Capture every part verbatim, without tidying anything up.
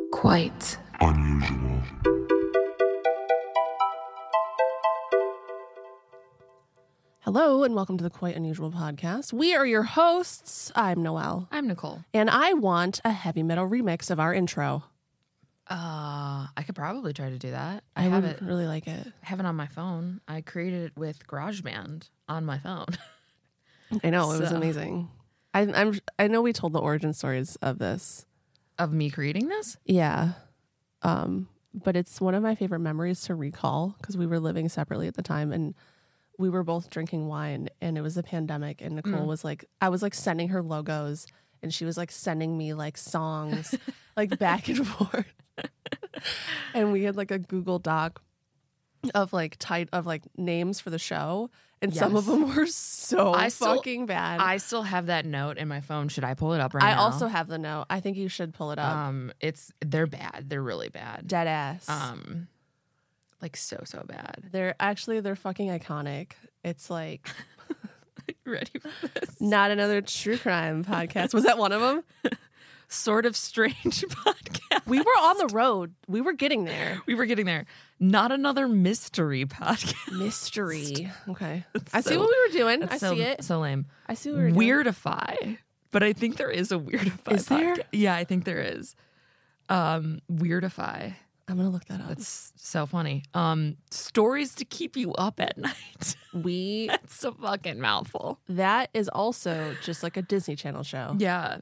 Quite unusual. Hello and welcome to the Quite Unusual podcast. We are your hosts. I'm Noelle. I'm Nicole. And I want a heavy metal remix of our intro. Uh, I could probably try to do that. I, I, have would it. really like it. I have it on my phone. I created it with GarageBand on my phone. I know, it was So- amazing. I, I'm. I know we told the origin stories of this. Of me creating this? Yeah. Um, but it's one of my favorite memories to recall because we were living separately at the time and we were both drinking wine and it was a pandemic and Nicole Mm. was like, I was like sending her logos and she was like sending me like songs like back and forth. And we had like a Google Doc of like type of like names for the show. And some of Yes. them were so I still- fucking bad. I still have that note in my phone. Should I pull it up right I now? also have the note. I think you should pull it up. Um, it's they're bad. They're really bad. Dead ass. Um, like so so bad. They're actually they're fucking iconic. It's like You ready for this? not another true crime podcast. Was that one of them? Sort of strange podcast. We were on the road. We were getting there. We were getting there. Not another mystery podcast. Mystery. Okay. I see so- what we were doing. I That's so, see it. so lame. I see what we were doing. Weirdify. But I think there is a Weirdify. Is there? podcast. Yeah, I think there is. Um, Weirdify. I'm gonna look that up. That's so funny. Um, stories to keep you up at night. We That's a fucking mouthful. that is also just like a Disney Channel show. Yeah.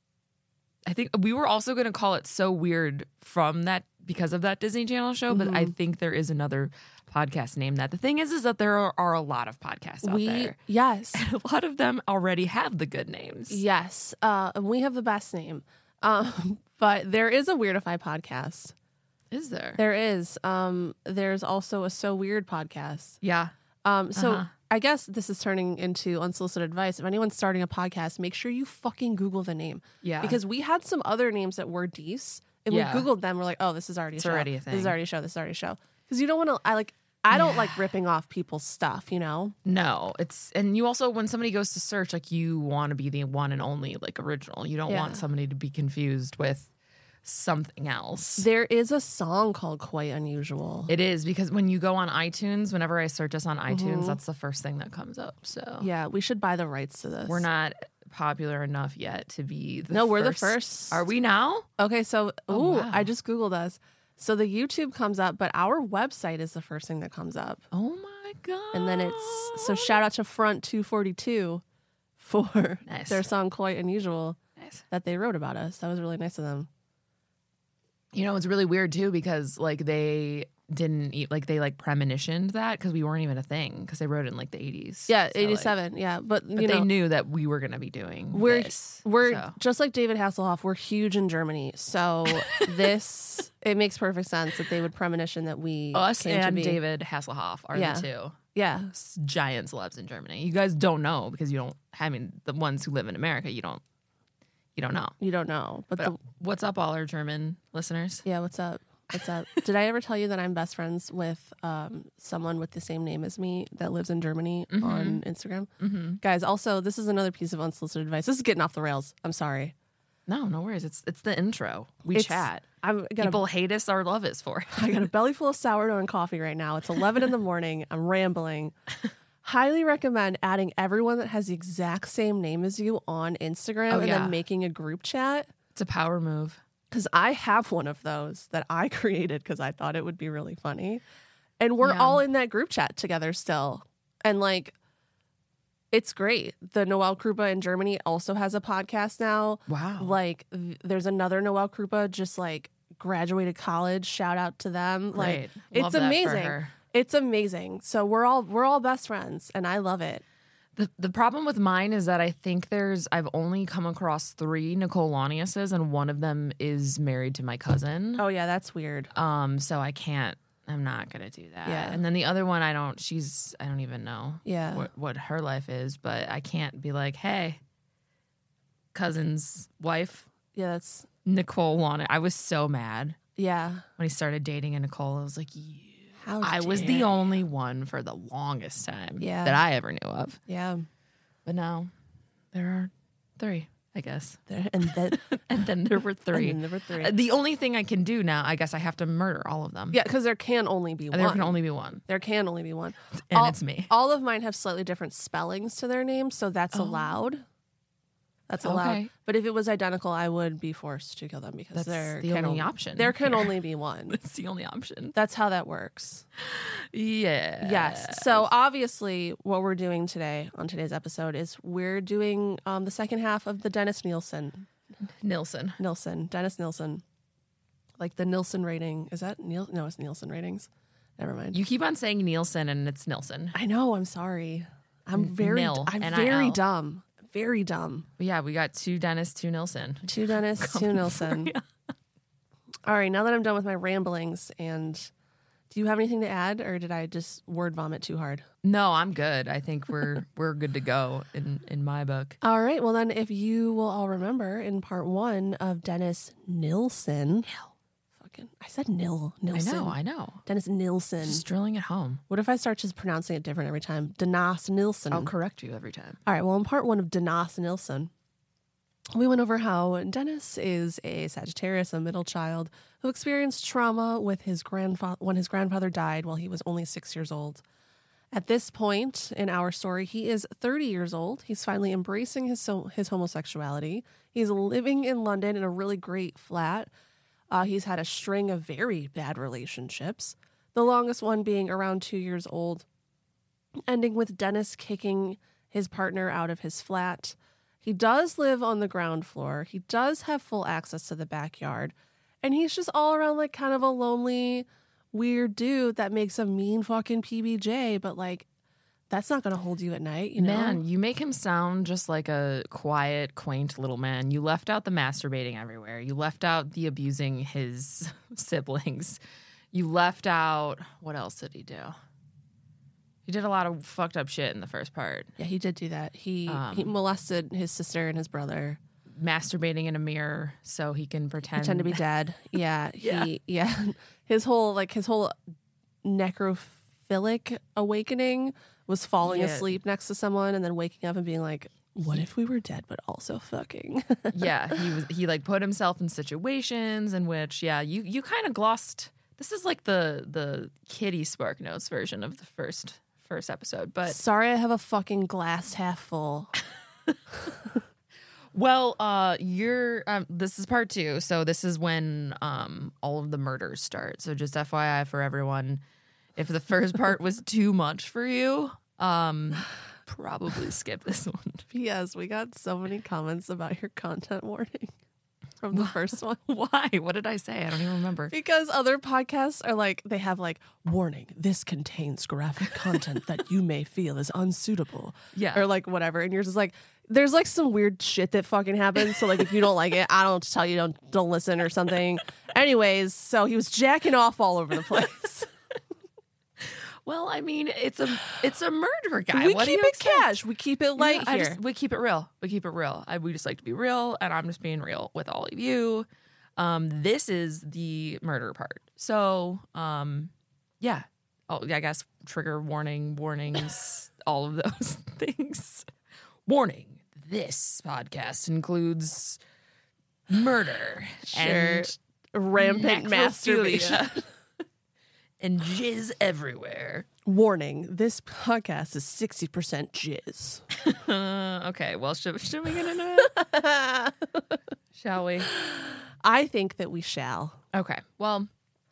I think we were also going to call it So Weird from that because of that Disney Channel show, but I think there is another podcast named that. The thing is, is that there are, are a lot of podcasts out we there. yes. A lot of them already have the good names. Yes. Uh and we have the best name. Um but there is a Weirdify podcast. Is there? There is. Um there's also a So Weird podcast. Yeah. Um, so Uh-huh. I guess this is turning into unsolicited advice. If anyone's starting a podcast, make sure you fucking Google the name. Yeah. Because we had some other names that were Dees, and Yeah. we Googled them. We're like, oh, this is already a It's show. already a This is thing. already a show. This is already a show. Because you don't want to, I like, I don't Yeah. like ripping off people's stuff, you know? No, it's and you also when somebody goes to search, like you want to be the one and only like original. You don't Yeah. want somebody to be confused with something else. There is a song called Quite Unusual. It is because when you go on iTunes, whenever I search us on iTunes, that's the first thing that comes up. So yeah, we should buy the rights to this. we're not popular enough yet to be the No, we're the first. first. Are we now? Okay, so, Oh, ooh, wow. I just Googled us. So the YouTube comes up, but our website is the first thing that comes up. Oh my god! And then it's so shout out to Front two forty-two for Nice. their song Quite Unusual Nice. that they wrote about us. That was really nice of them. You know, it's really weird too because like they didn't eat like they like premonitioned that because we weren't even a thing because they wrote it in like the eighties. Yeah, So, like, eighty-seven. yeah, but you but know, they knew that we were going to be doing we're this. we're so. just like David Hasselhoff. We're huge in Germany, so this it makes perfect sense that they would premonition that we Us came to and be. David Hasselhoff are Yeah. the two Yeah, s- giant celebs in Germany. You guys don't know because you don't. I mean, the ones who live in America, you don't. You don't know. you don't know, but, But the, what's up, all our German listeners? yeah, what's up? What's up? Did I ever tell you that I'm best friends with um, someone with the same name as me that lives in Germany on Instagram? Mm-hmm. Guys, also, this is another piece of unsolicited advice. This is getting off the rails. I'm sorry. No, no worries. It's it's the intro. We It's- chat. I'm got People hate us or love us for it. I got a belly full of sourdough and coffee right now. It's eleven in the morning. I'm rambling. Highly recommend adding everyone that has the exact same name as you on Instagram Oh, and yeah. then making a group chat. It's a power move. Because I have one of those that I created because I thought it would be really funny. And we're Yeah. all in that group chat together still. And like, it's great. The Noelle Krupa in Germany also has a podcast now. Wow. Like, th- there's another Noelle Krupa just like graduated college. Shout out to them. Great. Like, Love it's that for amazing. her. It's amazing. So we're all we're all best friends, and I love it. The the problem with mine is that I think there's I've only come across three Nicole Laniuses, and one of them is married to my cousin. Oh yeah, that's weird. Um, so I can't. I'm not gonna do that. Yeah. And then the other one, I don't. She's. I don't even know. Yeah. What what her life is, but I can't be like, hey, cousin's wife, Yeah, that's Nicole Lanius. I was so mad yeah. when he started dating a Nicole. I was like, you. How I was dare- the only one for the longest time Yeah. that I ever knew of. Yeah. But now there are three. I guess. There, and then And then there were three. And then there were three. Uh, The only thing I can do now, I guess I have to murder all of them. Yeah, because there can only be one. There can only be one. There can only be one. And all, it's me. All of mine have slightly different spellings to their names, so that's Oh. allowed. That's allowed. Okay. But if it was identical, I would be forced to kill them because That's there the can only only, option There can here. only be one. That's the only option. That's how that works. Yeah. Yes. So obviously, what we're doing today on today's episode is we're doing um, the second half of the Dennis Nielsen. Nilsson. Nilsson. Dennis Nilsson. Like the Nielsen rating. Is that Niel? No, it's Nielsen ratings. Never mind. You keep on saying Nielsen and it's Nilsson. I know. I'm sorry. I'm very. Nil, I'm N I L. very dumb. Very dumb. But yeah, we got two Dennis, two Nilsson. Two Dennis, two Coming Nilsson. for ya. All right. Now that I'm done with my ramblings, and do you have anything to add, or did I just word vomit too hard? No, I'm good. I think we're we're good to go in in my book. All right. Well, then, if you will all remember in part one of Dennis Nilsson. Nil. Fucking, I said Nil. Nilsson. I know, I know. Dennis Nilsson. Just drilling it home. What if I start just pronouncing it different every time? Dennis Nilsson. I'll correct you every time. All right. Well, in part one of Dennis Nilsson, we went over how Dennis is a Sagittarius, a middle child who experienced trauma with his grandfather when his grandfather died while he was only six years old. At this point in our story, he is thirty years old. He's finally embracing his so- his homosexuality. He's living in London in a really great flat. Uh, he's had a string of very bad relationships, the longest one being around two years old, ending with Dennis kicking his partner out of his flat. He does live on the ground floor. He does have full access to the backyard. And he's just all around like kind of a lonely, weird dude that makes a mean fucking P B J. But like, that's not going to hold you at night, you know? Man, you make him sound just like a quiet, quaint little man. You left out the masturbating everywhere. You left out the abusing his siblings. You left out, what else did he do? He did a lot of fucked up shit in the first part. Yeah, he did do that. He Um, he molested his sister and his brother. Masturbating in a mirror so he can pretend. Pretend to be dead. Yeah, Yeah. he yeah. His whole like his whole necrophilic awakening was falling Yeah. asleep next to someone and then waking up and being like, what if we were dead but also fucking? Yeah, he was he like put himself in situations in which, yeah, you you kind of glossed. This is like the the Kitty Spark Notes version of the first first episode, but Sorry, I have a fucking glass half full. well, uh, you're um, this is part two, so this is when um all of the murders start. So just F Y I for everyone, if the first part was too much for you, um, probably skip this one. P S. We got so many comments about your content warning from the first one. Why? What did I say? I don't even remember. Because other podcasts are like, they have like, warning, this contains graphic content that you may feel is unsuitable. Yeah. Or like whatever. And yours is like, there's like some weird shit that fucking happens. So like if you don't like it, I don't tell you don't don't listen or something. Anyways, so he was jacking off all over the place. Well, I mean, it's a it's a murder guy. we What do keep you it expect? cash. We keep it light Yeah, I here. just- we keep it real. We keep it real. I, we just like to be real, and I'm just being real with all of you. Um, this is the murder part. So, um, yeah. Oh, I guess trigger warning, warnings, all of those things. Warning: this podcast includes murder Sure. and Rampant necrophilia masturbation. and jizz everywhere. Warning, this podcast is sixty percent jizz. Uh, okay, well, should, should we get into it? Shall we? I think that we shall. Okay, well,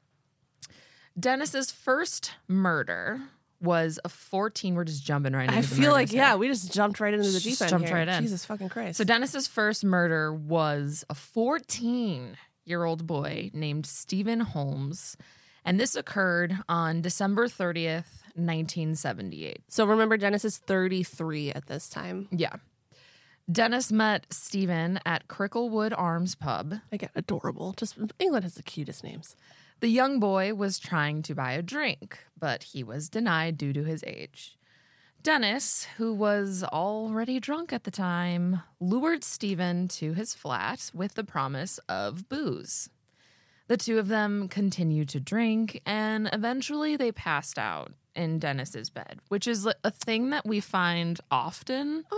Dennis's first murder was a fourteen. We're just jumping right into I the feel like, murders yeah, here. we just jumped right into the deep Just end jumped here. right in. Jesus fucking Christ. So Dennis's first murder was a fourteen-year-old boy named Stephen Holmes, and this occurred on December thirtieth, nineteen seventy-eight. So remember, Dennis is thirty-three at this time. Yeah. Dennis met Stephen at Cricklewood Arms Pub. Again, adorable. Just England has the cutest names. The young boy was trying to buy a drink, but he was denied due to his age. Dennis, who was already drunk at the time, lured Stephen to his flat with the promise of booze. The two of them continued to drink, and eventually they passed out in Dennis's bed, which is a thing that we find often. Um,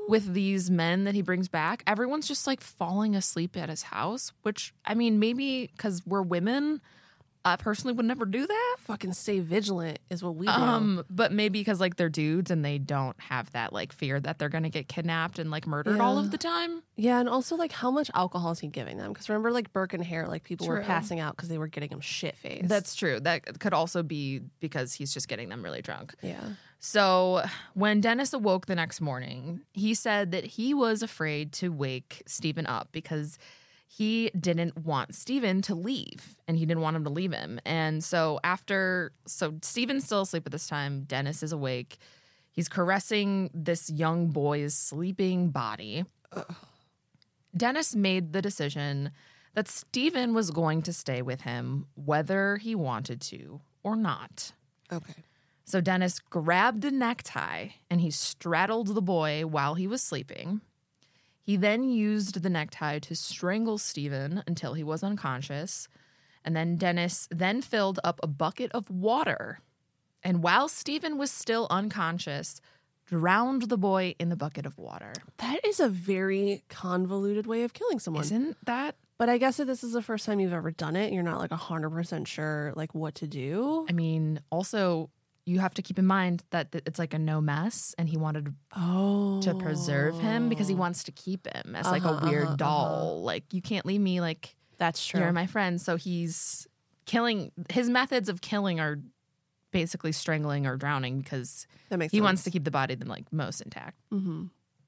with these men that he brings back, everyone's just like falling asleep at his house, which, I mean, maybe because we're women, I personally would never do that. Fucking stay vigilant is what we do. Um, but maybe because like they're dudes and they don't have that like fear that they're gonna get kidnapped and like murdered Yeah. all of the time. Yeah, and also like how much alcohol is he giving them? Because remember, like Burke and Hare, like people were True. passing out because they were getting him shit faced. That's true. That could also be because he's just getting them really drunk. yeah. So when Dennis awoke the next morning, he said that he was afraid to wake Stephen up because he didn't want Stephen to leave and he didn't want him to leave him. And so after, so Stephen's still asleep at this time. Dennis is awake. He's caressing this young boy's sleeping body. Ugh. Dennis made the decision that Stephen was going to stay with him whether he wanted to or not. Okay. So Dennis grabbed a necktie and he straddled the boy while he was sleeping. He then used the necktie to strangle Stephen until he was unconscious. And then Dennis then filled up a bucket of water. And while Stephen was still unconscious, drowned the boy in the bucket of water. That is a very convoluted way of killing someone. Isn't that? But I guess if this is the first time you've ever done it, you're not like one hundred percent sure like what to do. I mean, also, you have to keep in mind that th- it's like a no mess and he wanted Oh. to preserve him because he wants to keep him as like Uh-huh, a weird uh-huh, doll. Like, you can't leave me like That's true. you're my friend. So he's killing. His methods of killing are basically strangling or drowning because that makes he sense. wants to keep the body then like most intact. Mm-hmm.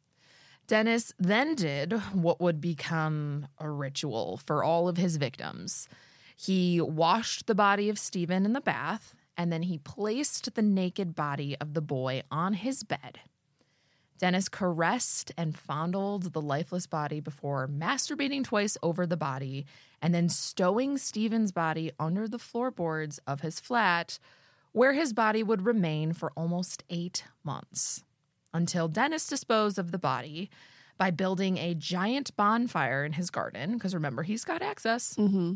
Dennis then did what would become a ritual for all of his victims. He washed the body of Stephen in the bath, and then he placed the naked body of the boy on his bed. Dennis caressed and fondled the lifeless body before masturbating twice over the body and then stowing Stephen's body under the floorboards of his flat, where his body would remain for almost eight months, until Dennis disposed of the body by building a giant bonfire in his garden, because remember, he's got access. Mm-hmm.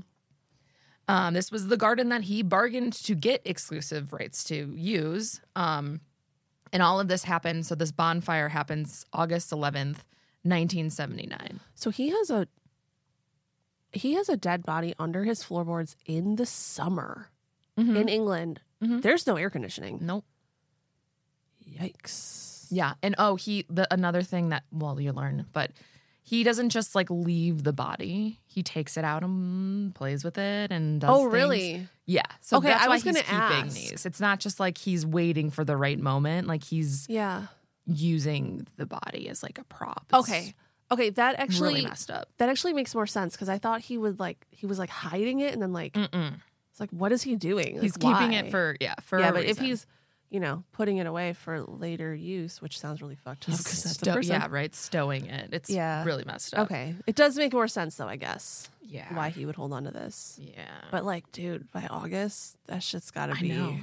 Um, this was the garden that he bargained to get exclusive rights to use. Um, and all of this happened. So this bonfire happens August eleventh, nineteen seventy-nine. So he has a he has a dead body under his floorboards in the summer Mhm. in England. Mhm. There's no air conditioning. Nope. Yikes. Yeah. And oh, he, the another thing that, well, you learn, but he doesn't just like leave the body. He takes it out and plays with it and does Oh, things. really? Yeah. So Okay, that's I why was he's gonna keeping ask. these. It's not just like he's waiting for the right moment. Like he's Yeah. using the body as like a prop. It's Okay. Okay, that actually really messed up. that actually makes more sense because I thought he would like he was like hiding it and then like Mm-mm. it's like what is he doing? He's Like, keeping why? it for, yeah, for yeah, a but if reason. he's you know putting it away for later use, which sounds really fucked up He's because that's a stow- person. yeah, right, stowing it. It's Yeah. really messed up. Okay, it does make more sense though. I guess Yeah. why he would hold on to this. Yeah. But like, dude, by August, that shit's got to I be. know.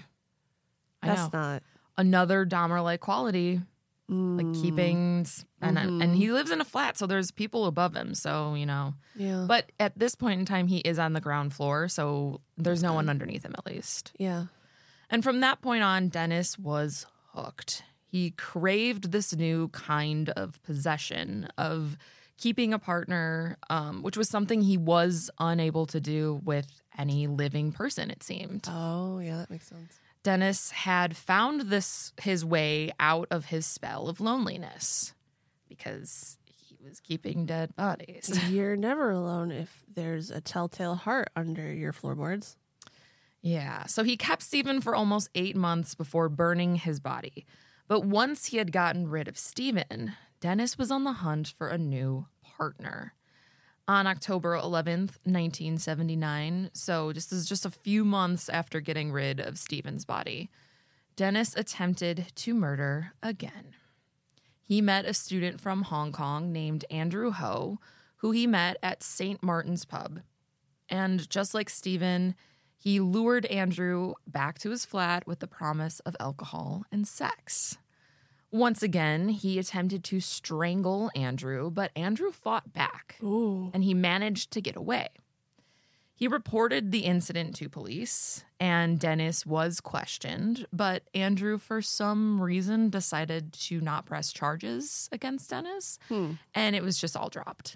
I That's know. not Another Dahmer-like quality, like mm, keeping, and Mhm. and he lives in a flat, so there's people above him. So you know, Yeah, but at this point in time, he is on the ground floor, so there's no one underneath him at least. yeah. And from that point on, Dennis was hooked. He craved this new kind of possession of keeping a partner, um, which was something he was unable to do with any living person, it seemed. Oh, yeah, that makes sense. Dennis had found this his way out of his spell of loneliness because he was keeping dead bodies. You're never alone if there's a telltale heart under your floorboards. Yeah, so he kept Stephen for almost eight months before burning his body. But once he had gotten rid of Stephen, Dennis was on the hunt for a new partner. On October eleventh, nineteen seventy-nine, so this is just a few months after getting rid of Stephen's body, Dennis attempted to murder again. He met a student from Hong Kong named Andrew Ho, who he met at Saint Martin's Pub. And just like Stephen, he lured Andrew back to his flat with the promise of alcohol and sex. Once again, he attempted to strangle Andrew, but Andrew fought back, Ooh. and he managed to get away. He reported the incident to police, and Dennis was questioned, but Andrew, for some reason, decided to not press charges against Dennis, Hmm. and it was just all dropped.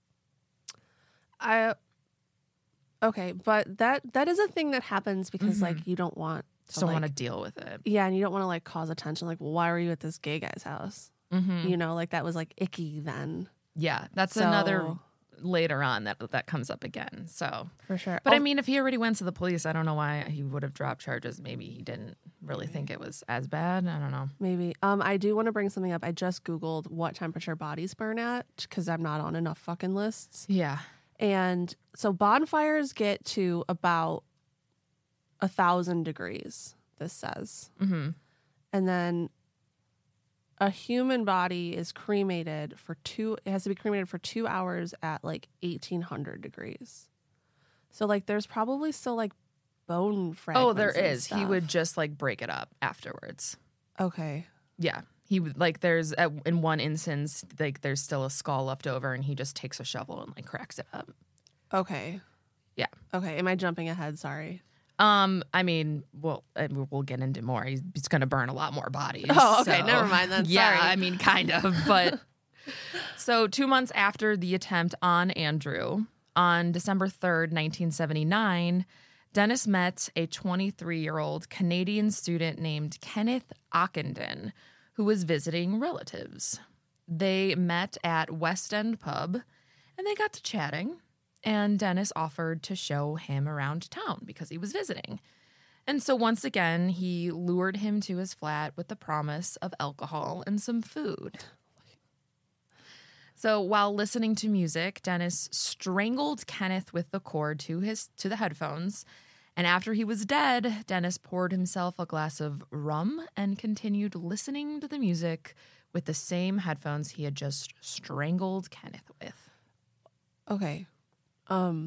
I okay, but that that is a thing that happens because Mhm. like you don't want Just to, don't like, want to deal with it. yeah, and you don't want to like cause attention. Like, well, why were you at this gay guy's house? Mm-hmm. You know, like that was like icky then. Yeah, that's So- another later on that that comes up again. So, For sure. but I Oh, mean, if he already went to the police, I don't know why he would have dropped charges. Maybe he didn't really think it was as bad. I don't know. maybe. Um, I do want to bring something up. I just Googled what temperature bodies burn at because I'm not on enough fucking lists. Yeah. And so bonfires get to about a thousand degrees, this says. Mm-hmm. And then a human body is cremated for two, it has to be cremated for two hours at like eighteen hundred degrees. So like there's probably still like bone fragments. Oh, there and is. He stuff. would just like break it up afterwards. Okay. Yeah. He would like there's at, in one instance like there's still a skull left over and he just takes a shovel and like cracks it up. Okay. Yeah. Okay. Am I jumping ahead? Sorry. Um, I mean, well, and we'll get into more. He's, he's going to burn a lot more bodies. Oh, okay. so- Never mind then. Yeah, Sorry. I mean, kind of. But so two months after the attempt on Andrew, on December third, nineteen seventy-nine, Dennis met a twenty-three-year-old Canadian student named Kenneth Ockenden, who was visiting relatives. They met at West End Pub, and they got to chatting. And Dennis offered to show him around town because he was visiting. And so once again, he lured him to his flat with the promise of alcohol and some food. So while listening to music, Dennis strangled Kenneth with the cord to his to the headphones. And after he was dead, Dennis poured himself a glass of rum and continued listening to the music with the same headphones he had just strangled Kenneth with. Okay. Um,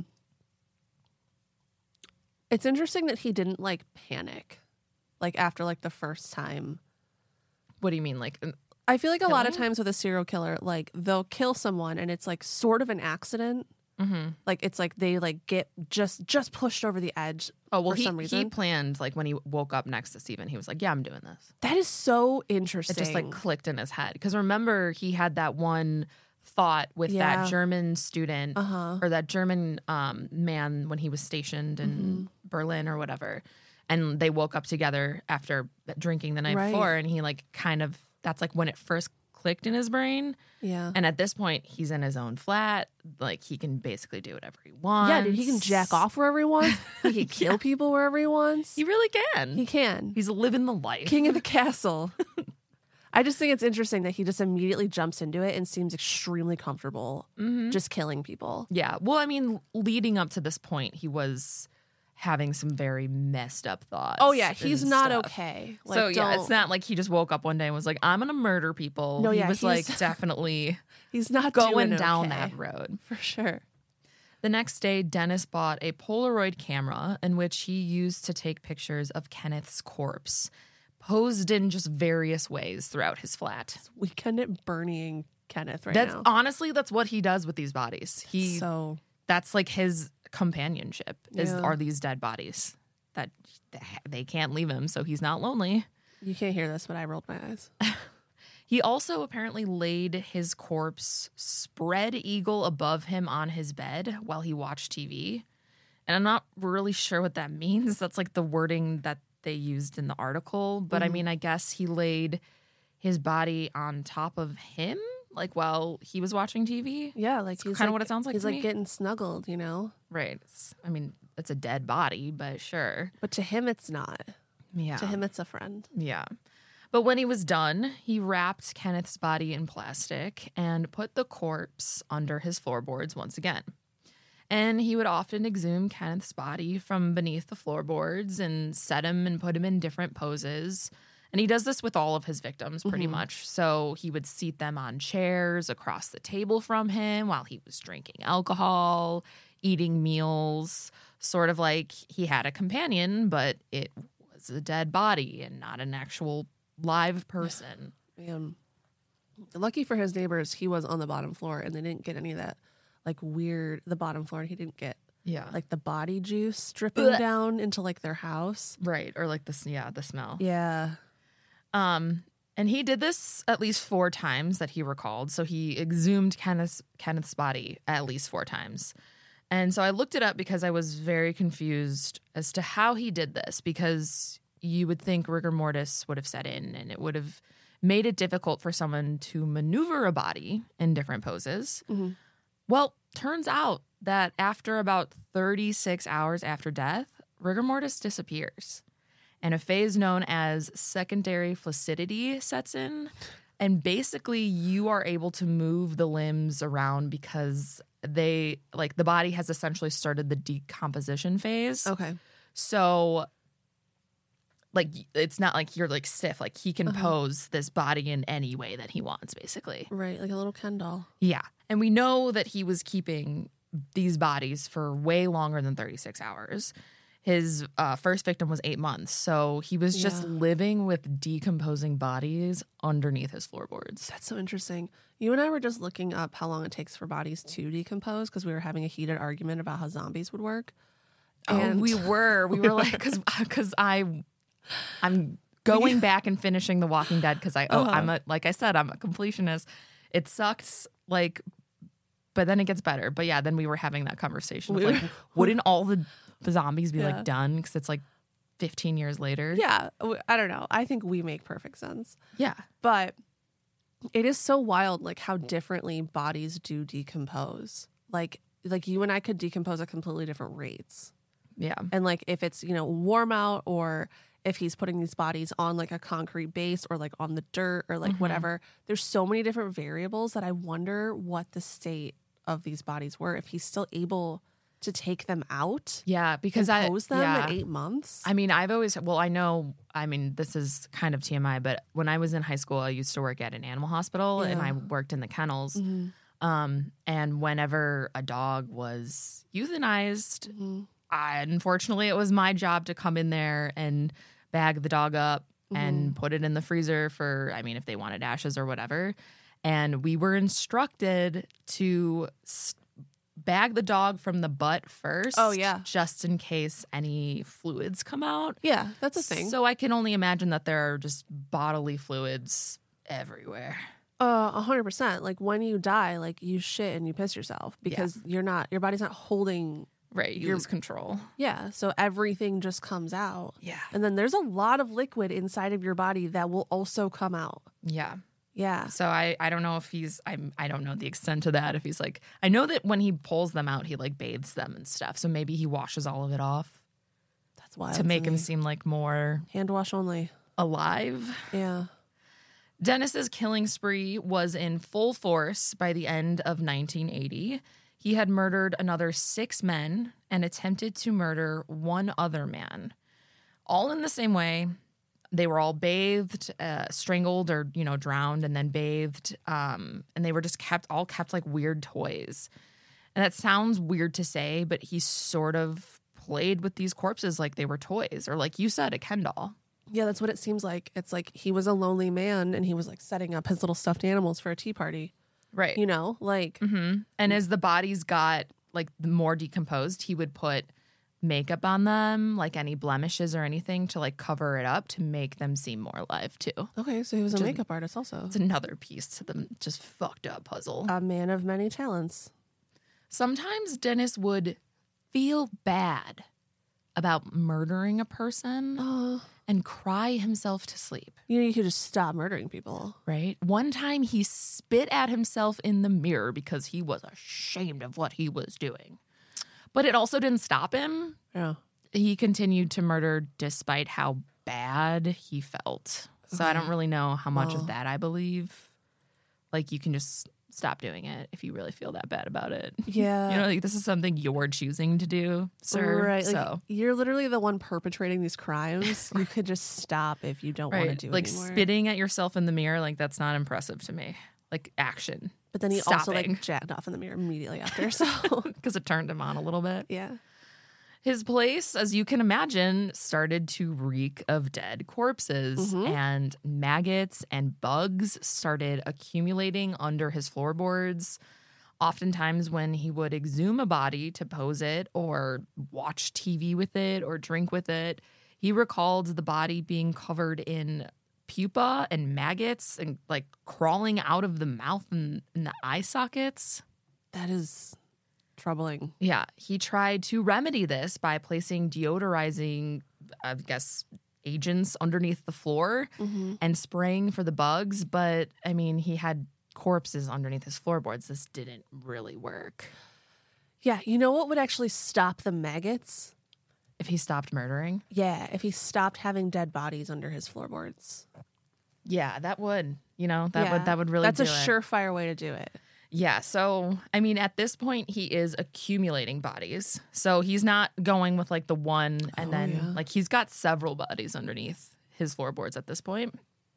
it's interesting that he didn't like panic, like after like the first time. What do you mean? Like, I feel like a lot of Killing? times with a serial killer, like they'll kill someone and it's like sort of an accident. mm-hmm. Like it's like they like get just just pushed over the edge. Oh, well, for he, some he reason. planned, like, when he woke up next to Steven, he was like, yeah, I'm doing this. That is so It interesting. just, like, clicked in his head. Because remember, he had that one thought with Yeah. that German student uh huh. or that German um, man when he was stationed in Mm-hmm. Berlin or whatever. And they woke up together after drinking the night Right. before. And he, like, kind of, that's, like, when it first clicked in his brain. Yeah. And at this point, he's in his own flat. Like, he can basically do whatever he wants. Yeah, dude, he can jack off wherever he wants. He can kill people wherever he wants. He really can. He can. He's living the life. King of the castle. I just think it's interesting that he just immediately jumps into it and seems extremely comfortable Mhm. just killing people. Yeah. Well, I mean, leading up to this point, he was having some very messed up thoughts. Oh yeah, he's and not stuff. okay. Like, so yeah, don't- it's not like he just woke up one day and was like, "I'm gonna murder people." No, he yeah, was he's- like definitely he's not going doing down okay, that road. for sure. The next day, Dennis bought a Polaroid camera in which he used to take pictures of Kenneth's corpse, posed in just various ways throughout his flat. Weekend at Bernieing Kenneth right That's now. honestly that's what he does with these bodies. He so that's like his companionship is Yeah. are these dead bodies that they can't leave him, so he's not lonely. you can't hear this, but I rolled my eyes. He also apparently laid his corpse spread eagle above him on his bed while he watched T V. And I'm not really sure what that means. That's like the wording that they used in the article. But I Mhm. mean, I guess he laid his body on top of him, like while he was watching T V. Yeah, like It's he's kinda like, what it sounds like He's to like me. getting snuggled, you know. Right. It's, I mean, it's a dead body, but sure. But to him, it's not. Yeah. To him, it's a friend. Yeah. But when he was done, he wrapped Kenneth's body in plastic and put the corpse under his floorboards once again. And he would often exhume Kenneth's body from beneath the floorboards and set him and put him in different poses. And he does this with all of his victims pretty Mhm. much. So he would seat them on chairs across the table from him while he was drinking alcohol, eating meals, sort of like he had a companion, but it was a dead body and not an actual live person. Man, lucky for his neighbors, he was on the bottom floor and they didn't get any of that like weird. The bottom floor, and he didn't get Yeah. like the body juice dripping Blech. down into like their house. Right. Or like this, yeah, the smell. Yeah. Um, and he did this at least four times that he recalled. So he exhumed Kenneth's, Kenneth's body at least four times. And so I looked it up because I was very confused as to how he did this, because you would think rigor mortis would have set in and it would have made it difficult for someone to maneuver a body in different poses. Mm-hmm. Well, turns out that after about thirty-six hours after death, rigor mortis disappears. And a phase known as secondary flaccidity sets in. And basically, you are able to move the limbs around because they, like, the body has essentially started the decomposition phase. Okay. So, like, it's not like you're, like, stiff. Like, he can Uh-huh. pose this body in any way that he wants, basically. Right. Like a little Ken doll. Yeah. And we know that he was keeping these bodies for way longer than thirty-six hours. His uh, first victim was eight months. So he was just Yeah. living with decomposing bodies underneath his floorboards. That's so interesting. You and I were just looking up how long it takes for bodies to decompose because we were having a heated argument about how zombies would work. And And we were. We were like, because because I, I'm going back and finishing The Walking Dead because I, oh, Uh-huh. I'm a, like I said, I'm a completionist. It sucks, like, but then it gets better. But yeah, then we were having that conversation. Of We- like, wouldn't all the zombies be Yeah. like done because it's like fifteen years later? yeah, w- I don't know. I think we make perfect sense. Yeah. But it is so wild, like how differently bodies do decompose. Like, like you and I could decompose at completely different rates. Yeah. And like if it's, you know, warm out or if he's putting these bodies on like a concrete base or like on the dirt or like Mhm. whatever, there's so many different variables that I wonder what the state of these bodies were. If he's still able to take them out Yeah. Because and I pose them yeah. at eight months. I mean, I've always, well, I know, I mean, this is kind of T M I, but when I was in high school, I used to work at an animal hospital and Yeah. I worked in the kennels. Mhm. Um, and whenever a dog was euthanized, Mhm. I, unfortunately, it was my job to come in there and bag the dog up and put it in the freezer for, I mean, if they wanted ashes or whatever. And we were instructed to s- bag the dog from the butt first. Oh, yeah. Just in case any fluids come out. Yeah, that's a thing. So I can only imagine that there are just bodily fluids everywhere. Uh, a hundred percent. Like when you die, like you shit and you piss yourself because you're not, your body's not holding. Right. You You're- lose control. Yeah. So everything just comes out. Yeah. And then there's a lot of liquid inside of your body that will also come out. Yeah. Yeah. So I, I don't know if he's I'm I don't know the extent of that. If he's like, I know that when he pulls them out, he like bathes them and stuff. So maybe he washes all of it off That's wild to make me. him seem like more Hand wash only. alive. Yeah. Dennis's killing spree was in full force by the end of nineteen eighty. He had murdered another six men and attempted to murder one other man, all in the same way. They were all bathed, uh, strangled, or you know, drowned, and then bathed. Um, and they were just kept all kept like weird toys. And that sounds weird to say, but he sort of played with these corpses like they were toys, or like you said, a Ken doll. Yeah, that's what it seems like. It's like he was a lonely man and he was like setting up his little stuffed animals for a tea party. Right. You know, like Mm-hmm. And as the bodies got like more decomposed, he would put makeup on them, like any blemishes or anything, to like cover it up to make them seem more alive too. okay, so he was a Just- makeup artist also. It's another piece to the just fucked up puzzle. A man of many talents. Sometimes Dennis would feel bad about murdering a person Oh, and cry himself to sleep. you know, you could just stop murdering people. Right? One time he spit at himself in the mirror because he was ashamed of what he was doing. But it also didn't stop him. Yeah. He continued to murder despite how bad he felt. So I don't really know how much Well. of that I believe. Like, you can just stop doing it if you really feel that bad about it. Yeah. You know, like, this is something you're choosing to do, sir. Right. Like, So, you're literally the one perpetrating these crimes. You could just stop if you don't want to right. do Like, anymore. spitting at yourself in the mirror, like, that's not impressive to me. Like, action. But then he also stopping. like jacked off in the mirror immediately after. So Because it turned him on a little bit. yeah. His place, as you can imagine, started to reek of dead corpses, Mhm. and maggots and bugs started accumulating under his floorboards. Oftentimes when he would exhume a body to pose it or watch T V with it or drink with it, he recalled the body being covered in pupa and maggots and like crawling out of the mouth and, and the eye sockets. That is troubling. Yeah. He tried to remedy this by placing deodorizing, I guess, agents underneath the floor Mm-hmm. and spraying for the bugs. But I mean, he had corpses underneath his floorboards. This didn't really work. Yeah, you know what would actually stop the maggots? If he stopped murdering. Yeah, if he stopped having dead bodies under his floorboards. Yeah, that would, you know, that Yeah, would, that would really That's do a it. surefire way to do it. Yeah. So, I mean, at this point, he is accumulating bodies. So he's not going with like the one and Oh, then yeah. like he's got several bodies underneath his floorboards at this point.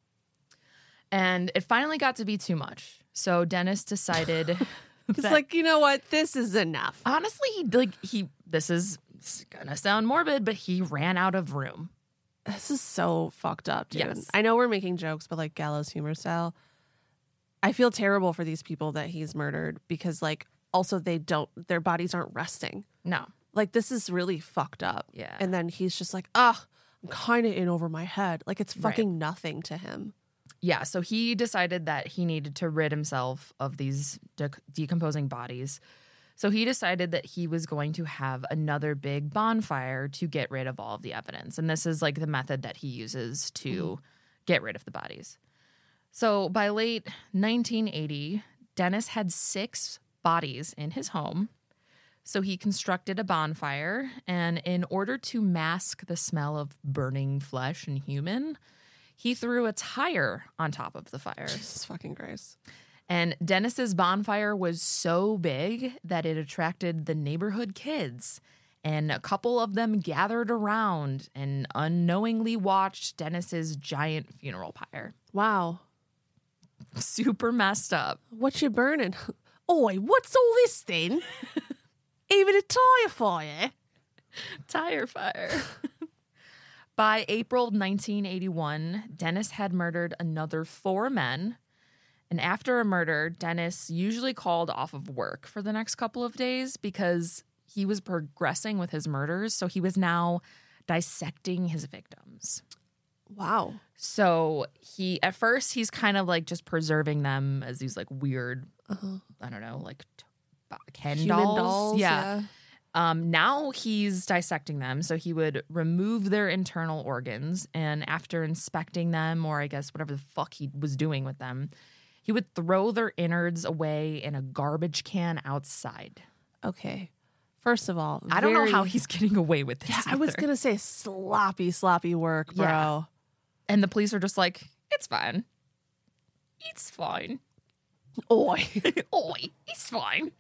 And it finally got to be too much. So Dennis decided It's that, like, you know what? This is enough. honestly, he like he this is gonna sound morbid, but he ran out of room. This is so fucked up, dude. Yes. I know we're making jokes, but like gallows humor style. I feel terrible for these people that he's murdered because like also they don't, their bodies aren't resting. No. Like this is really fucked up. Yeah. And then he's just like, ugh, I'm kind of in over my head. Like it's Right. fucking nothing to him. Yeah, so he decided that he needed to rid himself of these de- decomposing bodies. So he decided that he was going to have another big bonfire to get rid of all of the evidence. And this is like the method that he uses to get rid of the bodies. So by late nineteen eighty, Dennis had six bodies in his home. So he constructed a bonfire, and in order to mask the smell of burning flesh and human, he threw a tire on top of the fire. Jesus fucking Christ. And Dennis's bonfire was so big that it attracted the neighborhood kids. And a couple of them gathered around and unknowingly watched Dennis's giant funeral pyre. Wow. Super messed up. What you burning? Oi, what's all this then? Even a tire fire? Tire fire. By April nineteen eighty-one, Dennis had murdered another four men. And after a murder, Dennis usually called off of work for the next couple of days because he was progressing with his murders. So he was now dissecting his victims. Wow. So he, at first, he's kind of like just preserving them as these like weird, Uh-huh. I don't know, like t- Ken Human dolls. dolls. Yeah. Um, now he's dissecting them. So he would remove their internal organs. And after inspecting them, or I guess whatever the fuck he was doing with them, he would throw their innards away in a garbage can outside. Okay. First of all, I don't know very- how he's getting away with this. Yeah, I was either. gonna say sloppy, sloppy work, bro. Yeah. And the police are just like, it's fine. It's fine. Oi, Oi, it's fine.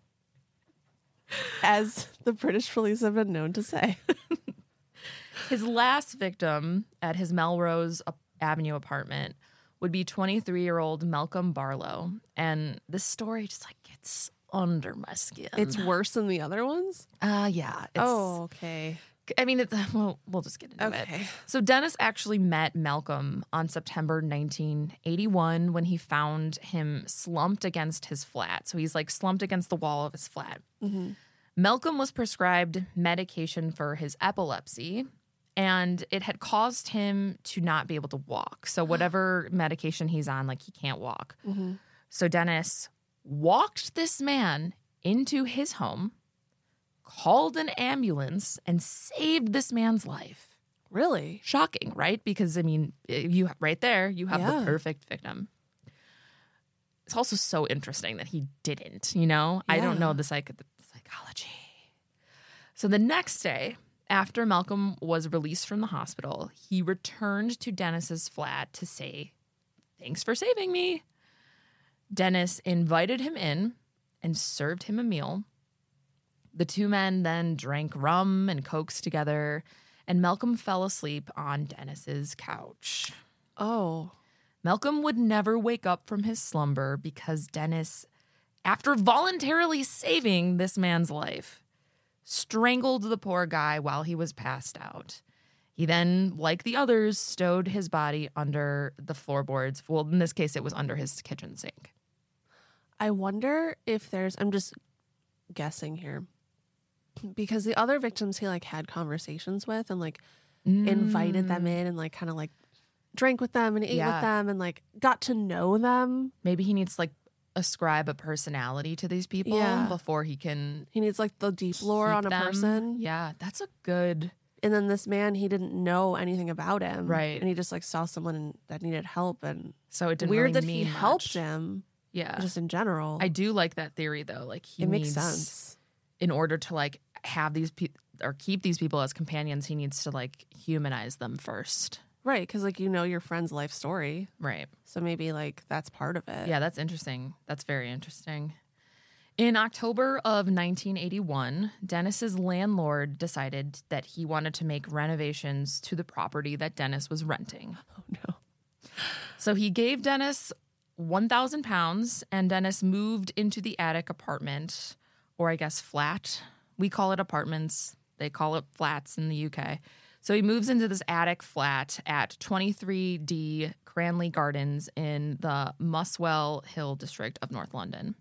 as the British police have been known to say. His last victim at his Melrose Avenue apartment would be twenty-three-year-old Malcolm Barlow. And this story just like gets under my skin. It's worse than the other ones. uh yeah. It's, Oh, okay. I mean, it's well, we'll just get into it. Okay. So Dennis actually met Malcolm on September nineteen eighty-one when he found him slumped against his flat. So he's like slumped against the wall of his flat. Mm-hmm. Malcolm was prescribed medication for his epilepsy, and it had caused him to not be able to walk. So whatever medication he's on, like he can't walk. Mm-hmm. So Dennis walked this man into his home, called an ambulance, and saved this man's life. Really? Shocking, right? Because I mean, you right there, you have Yeah. the perfect victim. It's also so interesting that he didn't, you know? I don't Yeah. know the, psych- the psychology. So the next day, after Malcolm was released from the hospital, he returned to Dennis's flat to say, "Thanks for saving me." Dennis invited him in and served him a meal. The two men then drank rum and cokes together, and Malcolm fell asleep on Dennis's couch. Oh. Malcolm would never wake up from his slumber because Dennis, after voluntarily saving this man's life, strangled the poor guy while he was passed out. He then, like the others, stowed his body under the floorboards. Well, in this case, it was under his kitchen sink. I wonder if there's, I'm just guessing here, because the other victims he like had conversations with and like Mm. invited them in and like kind of like drank with them and ate Yeah. with them and like got to know them. Maybe he needs to like ascribe a personality to these people Yeah. before he can He needs like the deep lore keep on a them. person. Yeah, that's a good. And then this man, he didn't know anything about him. Right. And he just like saw someone that needed help and So it didn't weird really that mean he helped much. him Yeah, just in general. I do like that theory though. Like he it makes needs, sense. in order to like have these people or keep these people as companions, he needs to like humanize them first. Right. Because like you know your friend's life story. Right. So maybe like that's part of it. Yeah, that's interesting. That's very interesting. In October of nineteen eighty-one, Dennis's landlord decided that he wanted to make renovations to the property that Dennis was renting. Oh no. So he gave Dennis one thousand pounds, and Dennis moved into the attic apartment, or I guess flat. We call it apartments. They call it flats in the U K. So he moves into this attic flat at twenty-three D Cranley Gardens in the Muswell Hill district of North London.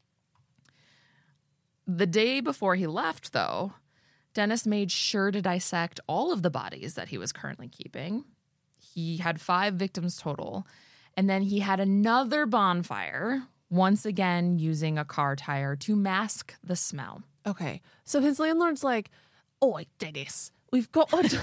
The day before he left, though, Dennis made sure to dissect all of the bodies that he was currently keeping. He had five victims total. And then he had another bonfire, once again using a car tire to mask the smell. Okay. So his landlord's like, "Oi, Dennis, we've got to,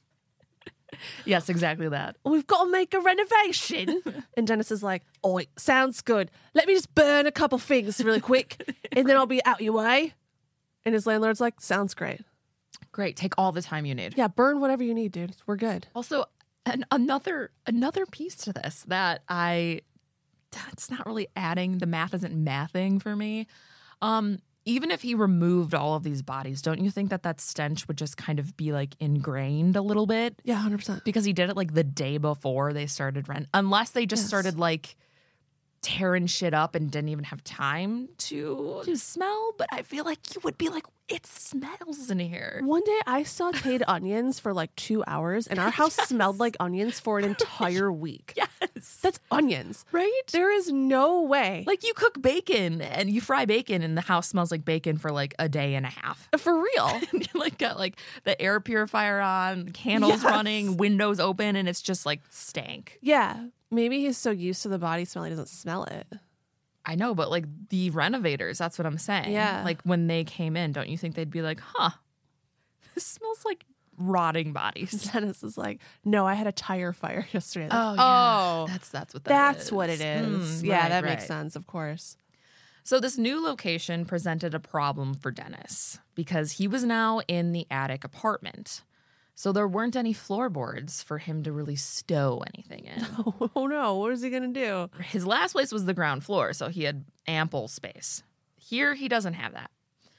Yes, exactly that. we've got to make a renovation." And Dennis is like, "Oi, sounds good. Let me just burn a couple things really quick, and then I'll be out your way." And his landlord's like, "Sounds great. Great. Take all the time you need. Yeah, burn whatever you need, dude. We're good." Also, an, another another piece to this that I, it's not really adding, the math isn't mathing for me. Um, even if he removed all of these bodies, don't you think that that stench would just kind of be like ingrained a little bit? Yeah, one hundred percent. Because he did it like the day before they started rent, unless they just Yes. started like tearing shit up and didn't even have time to, to smell. But I feel like you would be like, it smells in here. One day I sauteed onions for like two hours, and our house Yes. smelled like onions for an entire week. Yes. That's onions. Right? There is no way. Like you cook bacon and you fry bacon and the house smells like bacon for like a day and a half. For real. And you like got like the air purifier on, candles Yes. running, windows open, and it's just like stank. Yeah. Maybe he's so used to the body smell he doesn't smell it. I know, but like the renovators, that's what I'm saying. Yeah. Like when they came in, don't you think they'd be like, huh, this smells like rotting bodies. Dennis is like, "No, I had a tire fire yesterday." Oh, yeah. Oh, That's that's what that that's is. what it is. Mm, yeah, right, that makes right. sense, of course. So this new location presented a problem for Dennis because he was now in the attic apartment. So there weren't any floorboards for him to really stow anything in. Oh no, what is he gonna do? His last place was the ground floor, so he had ample space. Here, he doesn't have that.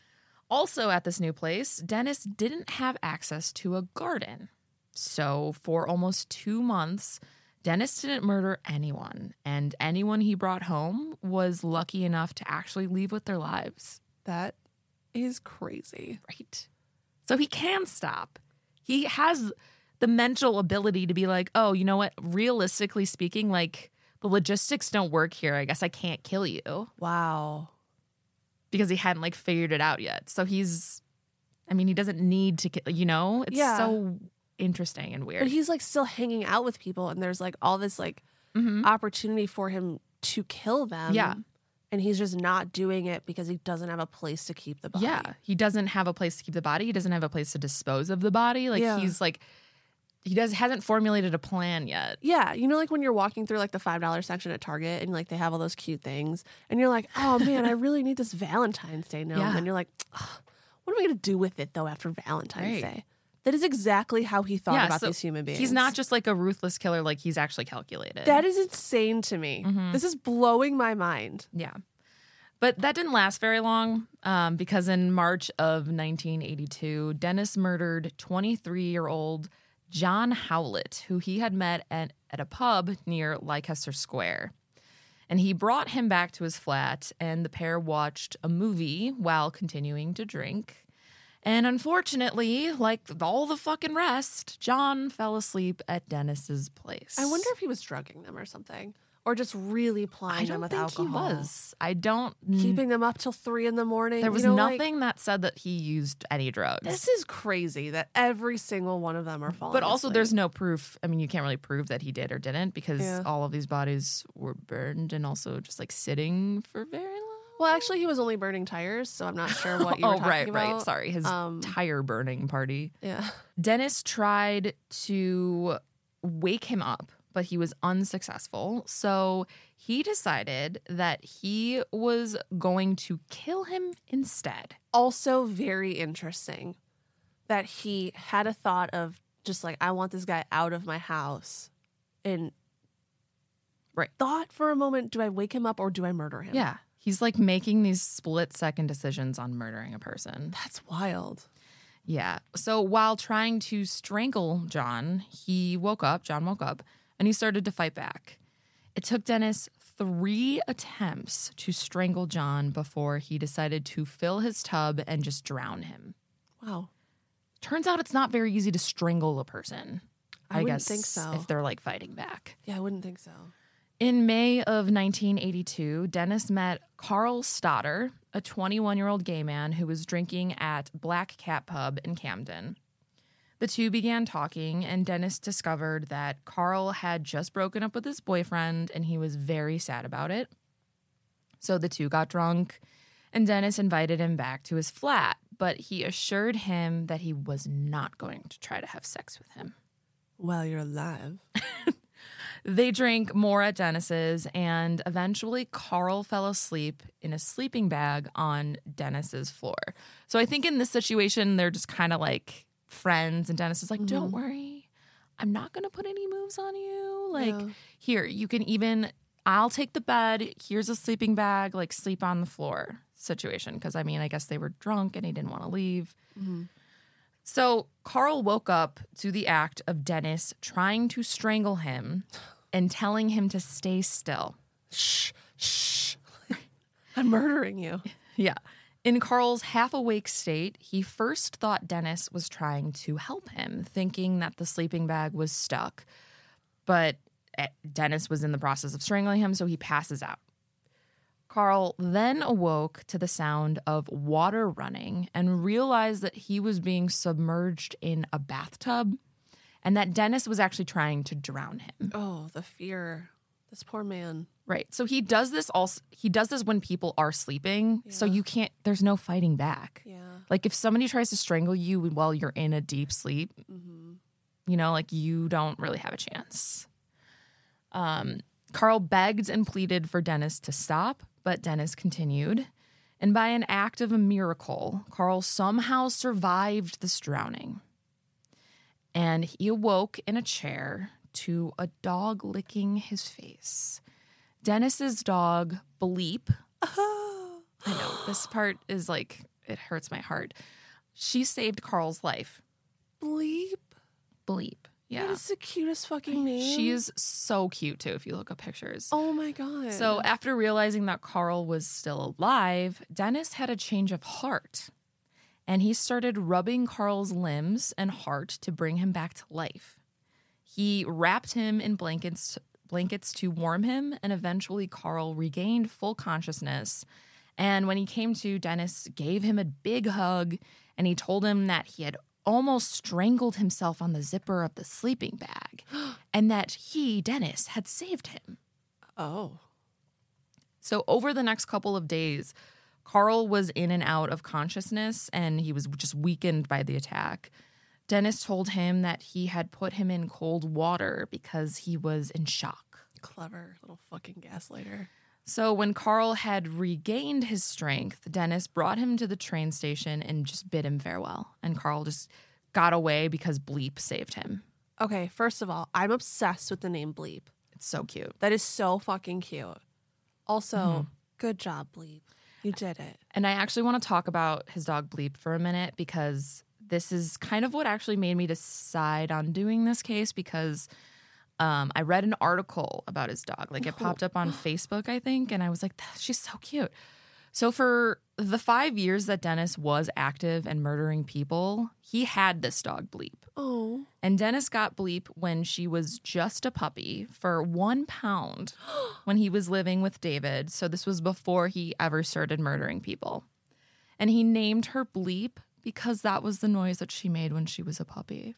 Also at this new place, Dennis didn't have access to a garden. So for almost two months, Dennis didn't murder anyone, and anyone he brought home was lucky enough to actually leave with their lives. That is crazy. Right? So he can stop. He has the mental ability to be like, oh, you know what? Realistically speaking, like the logistics don't work here. I guess I can't kill you Wow. because he hadn't like figured it out yet. So he's, I mean, he doesn't need to, ki- you know, it's Yeah. so interesting and weird. But he's like still hanging out with people, and there's like all this like Mhm. opportunity for him to kill them. Yeah. And he's just not doing it because he doesn't have a place to keep the body. Yeah. He doesn't have a place to keep the body. He doesn't have a place to dispose of the body. Like Yeah. he's like, he does hasn't formulated a plan yet. Yeah, you know, like when you're walking through like the five dollar section at Target and like they have all those cute things, and you're like, "Oh man, I really need this Valentine's Day gnome." Yeah. And you're like, "Ugh, "What am I going to do with it though after Valentine's Right. Day?" That is exactly how he thought Yeah, about so these human beings. He's not just like a ruthless killer, like he's actually calculated. That is insane to me. Mhm. This is blowing my mind. Yeah. But that didn't last very long um, because in March of nineteen eighty-two, Dennis murdered twenty-three-year-old John Howlett, who he had met at, at a pub near Leicester Square. And he brought him back to his flat, and the pair watched a movie while continuing to drink. And unfortunately, like all the fucking rest, John fell asleep at Dennis's place. I wonder if he was drugging them or something. Or just really I plying them don't with think alcohol. he was. I don't. Keeping them up till three in the morning. There was you know, like, nothing that said that he used any drugs. this is crazy that every single one of them are falling But also, asleep. there's no proof. I mean, you can't really prove that he did or didn't because Yeah. all of these bodies were burned and also just like sitting for very long. Well, actually, he was only burning tires, so I'm not sure what you were oh, talking right, about. right. Sorry. His Um, tire burning party. Yeah. Dennis tried to wake him up, but he was unsuccessful. So he decided that he was going to kill him instead. Also, very interesting that he had a thought of just like, I want this guy out of my house. And Right. thought for a moment, do I wake him up or do I murder him? Yeah. He's like making these split second decisions on murdering a person. That's wild. Yeah. So while trying to strangle John, he woke up, John woke up, and he started to fight back. It took Dennis three attempts to strangle John before he decided to fill his tub and just drown him. Wow. Turns out it's not very easy to strangle a person. I I, wouldn't guess think so. if they're like fighting back. Yeah, I wouldn't think so. In May of nineteen eighty-two, Dennis met Carl Stoddard, a twenty-one-year-old gay man who was drinking at Black Cat Pub in Camden. The two began talking, and Dennis discovered that Carl had just broken up with his boyfriend, and he was very sad about it. So the two got drunk, and Dennis invited him back to his flat, but he assured him that he was not going to try to have sex with him. While you're alive. They drank more at Dennis's, and eventually Carl fell asleep in a sleeping bag on Dennis's floor. So I think in this situation, they're just kind of like friends, and Dennis is like, Mm-hmm. don't worry, I'm not going to put any moves on you. Like, Yeah. here, you can even, I'll take the bed. Here's a sleeping bag, like sleep on the floor situation. Because I mean, I guess they were drunk and he didn't want to leave. Mm-hmm. So Carl woke up to the act of Dennis trying to strangle him and telling him to stay still. Shh, shh. I'm murdering you. Yeah. In Carl's half-awake state, he first thought Dennis was trying to help him, thinking that the sleeping bag was stuck. But eh, Dennis was in the process of strangling him, so he passes out. Carl then awoke to the sound of water running and realized that he was being submerged in a bathtub and that Dennis was actually trying to drown him. Oh, the fear. This poor man. Right. So he does this also he does this when people are sleeping, so Yeah. you can't there's no fighting back. Yeah. Like if somebody tries to strangle you while you're in a deep sleep, Mm-hmm. you know, like you don't really have a chance. Um, Carl begged and pleaded for Dennis to stop, but Dennis continued. And by an act of a miracle, Carl somehow survived this drowning. And he awoke in a chair to a dog licking his face. Dennis's dog, Bleep. I know, this part is like, it hurts my heart. She saved Carl's life. Bleep. Bleep. Yeah. That is the cutest fucking name. She is so cute too if you look up pictures. Oh my God. So after realizing that Carl was still alive, Dennis had a change of heart. And he started rubbing Carl's limbs and heart to bring him back to life. He wrapped him in blankets blankets to warm him, and eventually Carl regained full consciousness. And when he came to, Dennis gave him a big hug, and he told him that he had almost strangled himself on the zipper of the sleeping bag, and that he, Dennis, had saved him. Oh. So over the next couple of days, Carl was in and out of consciousness, and he was just weakened by the attack. Dennis told him that he had put him in cold water because he was in shock. Clever little fucking gaslighter. So when Carl had regained his strength, Dennis brought him to the train station and just bid him farewell. And Carl just got away because Bleep saved him. Okay, first of all, I'm obsessed with the name Bleep. It's so cute. That is so fucking cute. Also, Mhm. good job, Bleep. You did it. And I actually want to talk about his dog Bleep for a minute because this is kind of what actually made me decide on doing this case because um, I read an article about his dog. Like it popped up on Facebook, I think, and I was like, she's so cute. So for the five years that Dennis was active and murdering people, he had this dog, Bleep. Oh. And Dennis got Bleep when she was just a puppy for one pound when he was living with David. So this was before he ever started murdering people. And he named her Bleep because that was the noise that she made when she was a puppy.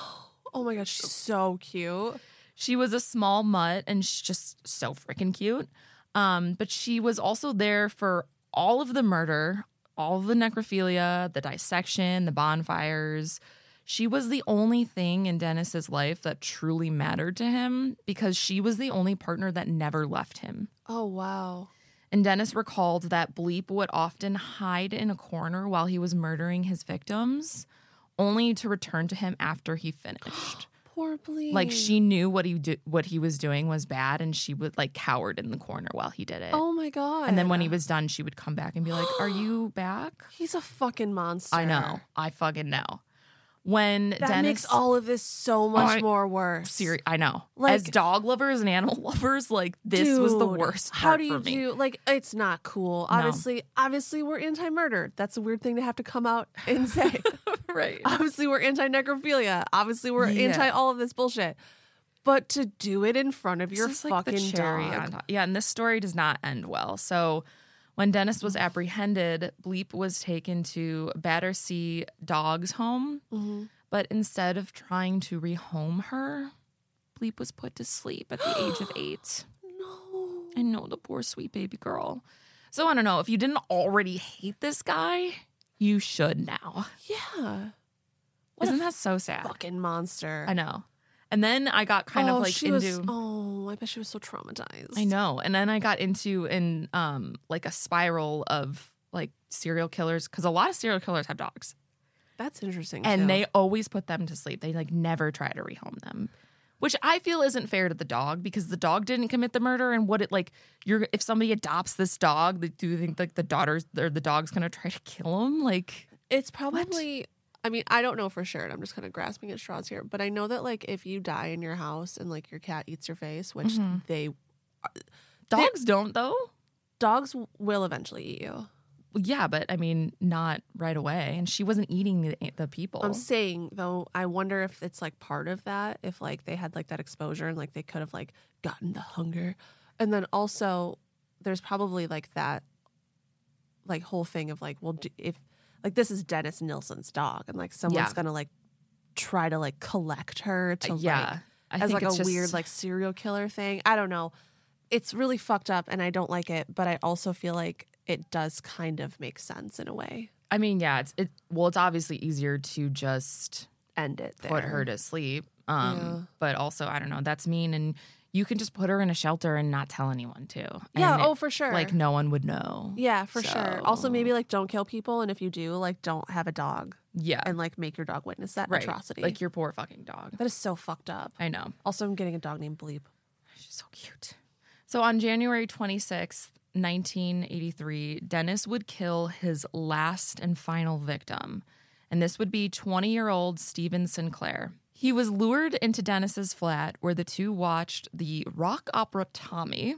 Oh my gosh, she's so cute. She was a small mutt and she's just so freaking cute. Um, but she was also there for all of the murder, all of the necrophilia, the dissection, the bonfires. She was the only thing in Dennis's life that truly mattered to him because she was the only partner that never left him. Oh, wow. And Dennis recalled that Bleep would often hide in a corner while he was murdering his victims, only to return to him after he finished. Poor Bleep. Like, she knew what he do- what he was doing was bad, and she would, like, cowered in the corner while he did it. Oh, my God. And then when he was done, she would come back and be like, are you back? He's a fucking monster. I know. I fucking know. When That Dennis, makes all of this so much I- more worse. Seri- I know. Like- As dog lovers and animal lovers, like, this was the Dude, worst part How do you for me. do like it's not cool. No. Obviously, obviously we're anti-murder. That's a weird thing to have to come out and say. Right. Obviously we're anti-necrophilia. Obviously we're Yeah. anti all of this bullshit. But to do it in front of your This is like fucking the cherry dog. on top. Yeah, and this story does not end well. So when Dennis was apprehended, Bleep was taken to Battersea Dog's home. Mhm. But instead of trying to rehome her, Bleep was put to sleep at the age of eight. No. I know, the poor sweet baby girl. So I don't know, if you didn't already hate this guy, you should now. Yeah. Isn't that so sad? Fucking monster. I know. And then I got kind oh, of like she into was, oh, I bet she was so traumatized. I know. And then I got into in um like a spiral of like serial killers, because a lot of serial killers have dogs. That's interesting. And too. they always put them to sleep. They like never try to rehome them. Which I feel isn't fair to the dog, because the dog didn't commit the murder. And what it like you're if somebody adopts this dog, they- do you think like the daughter's or the dog's gonna try to kill him? Like It's probably, I mean, I don't know for sure, and I'm just kind of grasping at straws here, but I know that, like, if you die in your house and, like, your cat eats your face, which Mhm. they, dogs don't though. dogs will eventually eat you. Yeah, but I mean, not right away. And she wasn't eating the, the people. I'm saying, though, I wonder if it's, like, part of that, if, like, they had, like, that exposure and, like, they could have, like, gotten the hunger. And then also, there's probably, like, that, like, whole thing of, like, well, do, if, like, this is Dennis Nilsson's dog, and, like, someone's Yeah. gonna, like, try to, like, collect her to, yeah, I like, as, think like, a it's just, weird, like, serial killer thing. I don't know. It's really fucked up, and I don't like it, but I also feel like it does kind of make sense in a way. I mean, yeah, it's it. Well, it's obviously easier to just End it there. put her to sleep. Um, Yeah. but also, I don't know. That's mean, and you can just put her in a shelter and not tell anyone too. Yeah, And oh, it- for sure. Like no one would know. Yeah, for sure. Also, So- maybe, like, don't kill people, and if you do, like, don't have a dog Yeah, and, like, make your dog witness that right. atrocity. Like your poor fucking dog. that is so fucked up. I know. Also, I'm getting a dog named Bleep. She's so cute. So on January twenty-sixth, nineteen eighty-three, Dennis would kill his last and final victim. And this would be twenty-year-old Stephen Sinclair. He was lured into Dennis's flat where the two watched the rock opera Tommy.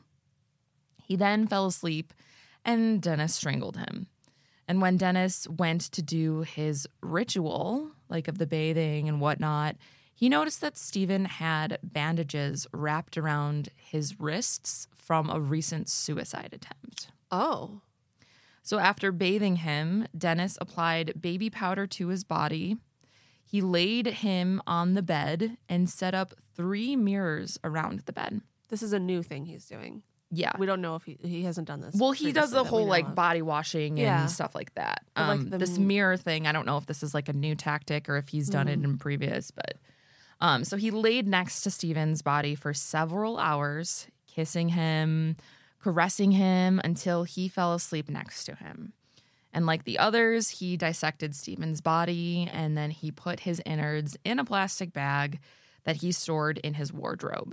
He then fell asleep and Dennis strangled him. And when Dennis went to do his ritual, like of the bathing and whatnot, he noticed that Stephen had bandages wrapped around his wrists from a recent suicide attempt. Oh. So after bathing him, Dennis applied baby powder to his body. He laid him on the bed and set up three mirrors around the bed. This is a new thing he's doing. Yeah. We don't know if he, he hasn't done this. Well, he does previously the that we whole know like of. body washing and Yeah. stuff like that. But, like, Um, the- this mirror thing, I don't know if this is like a new tactic or if he's done Mm-hmm. it in previous, but um, so he laid next to Stephen's body for several hours, kissing him, caressing him until he fell asleep next to him. And like the others, he dissected Stephen's body and then he put his innards in a plastic bag that he stored in his wardrobe.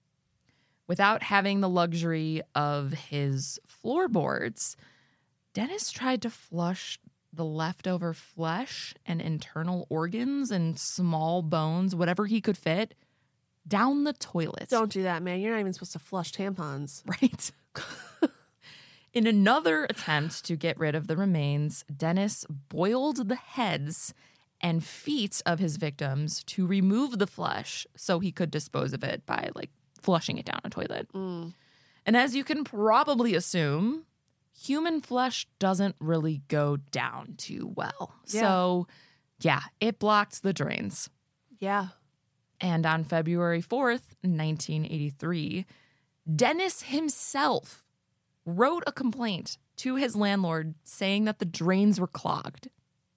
Without having the luxury of his floorboards, Dennis tried to flush the leftover flesh and internal organs and small bones, whatever he could fit, down the toilet. Don't do that, man. You're not even supposed to flush tampons. Right? In another attempt to get rid of the remains, Dennis boiled the heads and feet of his victims to remove the flesh so he could dispose of it by, like, flushing it down a toilet. Mm. And as you can probably assume, human flesh doesn't really go down too well. Yeah. So, yeah, it blocked the drains. Yeah. And on February fourth, nineteen eighty-three, Dennis himself wrote a complaint to his landlord saying that the drains were clogged.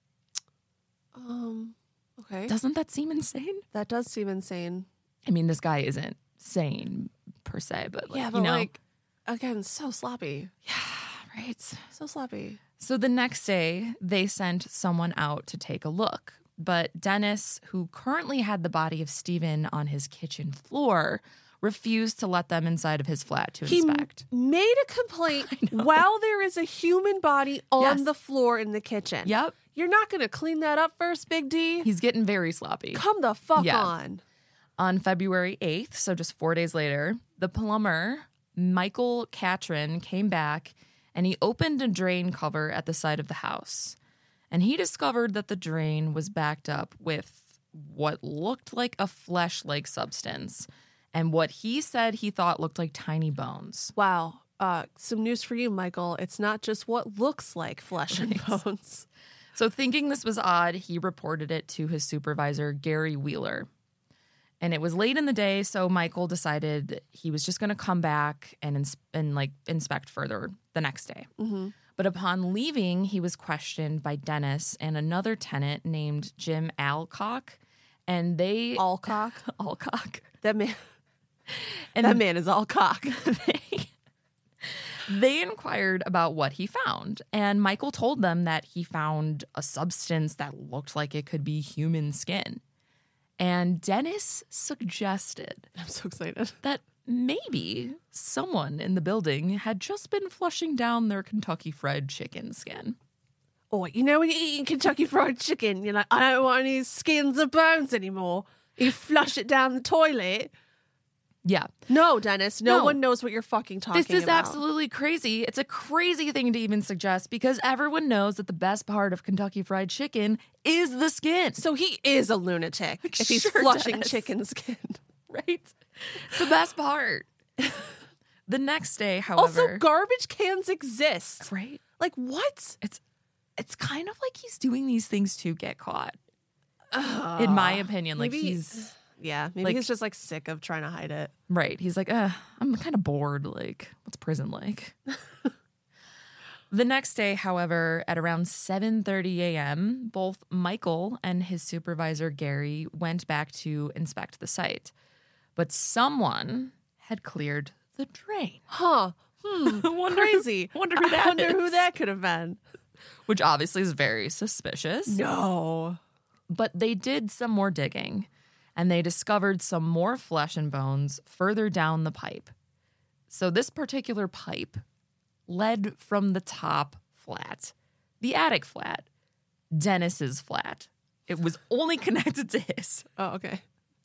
Um, okay. Doesn't that seem insane? That does seem insane. I mean, this guy isn't sane per se, but, like, yeah, but you know. like, again, so sloppy. Yeah, right. So sloppy. So the next day, they sent someone out to take a look. But Dennis, who currently had the body of Stephen on his kitchen floor, refused to let them inside of his flat to He inspect. m- made a complaint while there is a human body on Yes. the floor in the kitchen. Yep. You're not going to clean that up first, Big D? He's getting very sloppy. Come the fuck Yeah. on. On February eighth, so just four days later, the plumber, Michael Catron, came back and he opened a drain cover at the side of the house. And he discovered that the drain was backed up with what looked like a flesh-like substance and what he said he thought looked like tiny bones. Wow. Uh, some news for you, Michael. It's not just what looks like flesh and Right. bones. So thinking this was odd, he reported it to his supervisor, Gary Wheeler. And it was late in the day, so Michael decided he was just going to come back and, ins- and like inspect further the next day. Mm-hmm. But upon leaving, he was questioned by Dennis and another tenant named Jim Alcock. And they... Alcock. Alcock. That man. And that man is all cock. they, they inquired about what he found. And Michael told them that he found a substance that looked like it could be human skin. And Dennis suggested I'm so excited. that maybe someone in the building had just been flushing down their Kentucky Fried Chicken skin. Oh, you know when you're eating Kentucky Fried Chicken, you're like, I don't want any skins or bones anymore. You flush it down the toilet. Yeah. No, Dennis, no, No. one knows what you're fucking talking This is about. absolutely crazy. It's a crazy thing to even suggest because everyone knows that the best part of Kentucky Fried Chicken is the skin. So he is a lunatic if he's Sure flushing does. chicken skin. Right? It's the best part. The next day, however... Also, garbage cans exist. right? Like, what? It's it's kind of like he's doing these things to get caught. In my opinion. Like, maybe- he's... Yeah, maybe Like- he's just like sick of trying to hide it. Right. He's like, uh, I'm kind of bored. Like, what's prison like? The next day, however, at around seven thirty a.m., both Michael and his supervisor, Gary, went back to inspect the site. But someone had cleared the drain. Huh. Hmm. Wonder- Crazy. wonder who I that wonder is. who that could have been. Which obviously is very suspicious. No. But they did some more digging, and they discovered some more flesh and bones further down the pipe. So this particular pipe led from the top flat, the attic flat, Dennis's flat. It was only connected to his. Oh, okay.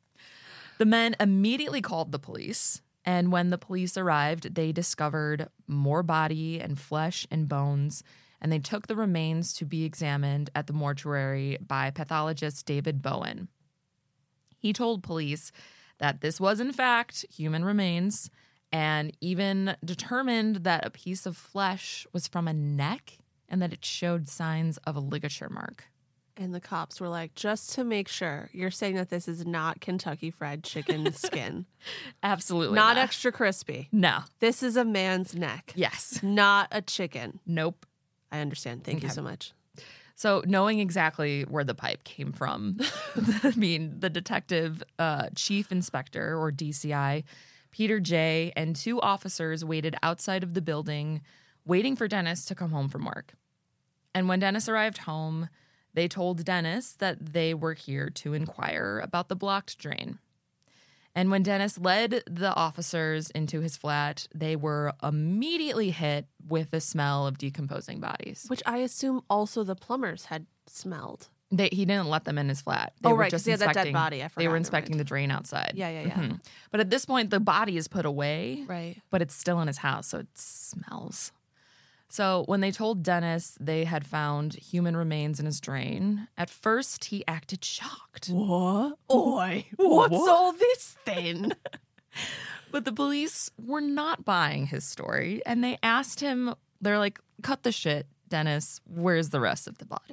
The men immediately called the police, and when the police arrived, they discovered more body and flesh and bones, and they took the remains to be examined at the mortuary by pathologist David Bowen. He told police that this was, in fact, human remains, and even determined that a piece of flesh was from a neck and that it showed signs of a ligature mark. And the cops were like, just to make sure, you're saying that this is not Kentucky Fried Chicken skin. Absolutely Not not. extra crispy. No. This is a man's neck. Yes. Not a chicken. Nope. I understand. Thank you Okay. so much. So knowing exactly where the pipe came from, I mean, the detective uh, chief inspector, or D C I, Peter J., and two officers waited outside of the building, waiting for Dennis to come home from work. And when Dennis arrived home, they told Dennis that they were here to inquire about the blocked drain. And when Dennis led the officers into his flat, they were immediately hit with the smell of decomposing bodies. Which I assume also the plumbers had smelled. They, he didn't let them in his flat. They Oh, were right, 'cause just he had that dead inspecting. body. I forgot, They were never inspecting mind. the drain outside. Yeah, yeah, yeah. Mhm. But at this point, the body is put away, Right. but it's still in his house, so it smells. So when they told Dennis they had found human remains in his drain, at first he acted shocked. What? Oi, what's What? all this then? But the police were not buying his story, and they asked him, they're like, cut the shit, Dennis, where's the rest of the body?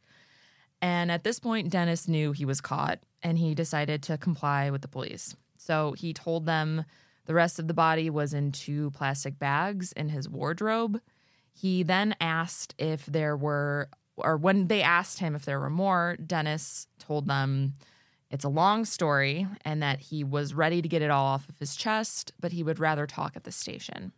And at this point, Dennis knew he was caught, and he decided to comply with the police. So he told them the rest of the body was in two plastic bags in his wardrobe. He then asked if there were, or when they asked him if there were more, Dennis told them it's a long story and that he was ready to get it all off of his chest, but he would rather talk at the station.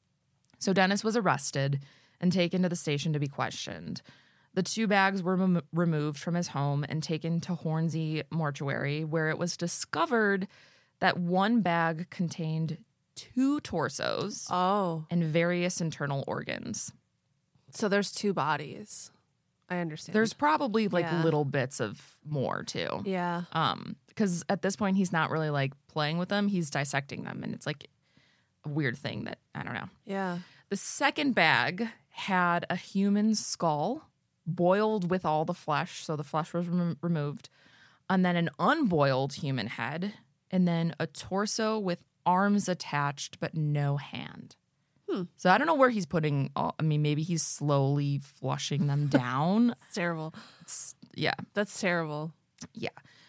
So Dennis was arrested and taken to the station to be questioned. The two bags were rem- removed from his home and taken to Hornsey Mortuary, where it was discovered that one bag contained two torsos Oh, and various internal organs. so there's two bodies. I understand. There's probably like Yeah. little bits of more too. yeah. Um, because at this point he's not really like playing with them, he's dissecting them, and it's like a weird thing that I don't know. Yeah. The second bag had a human skull boiled with all the flesh, so the flesh was rem- removed, and then an unboiled human head, and then a torso with arms attached but no hand. Hmm. So I don't know where he's putting all, I mean, maybe he's slowly flushing them down. It's terrible. It's, yeah. That's terrible. Yeah.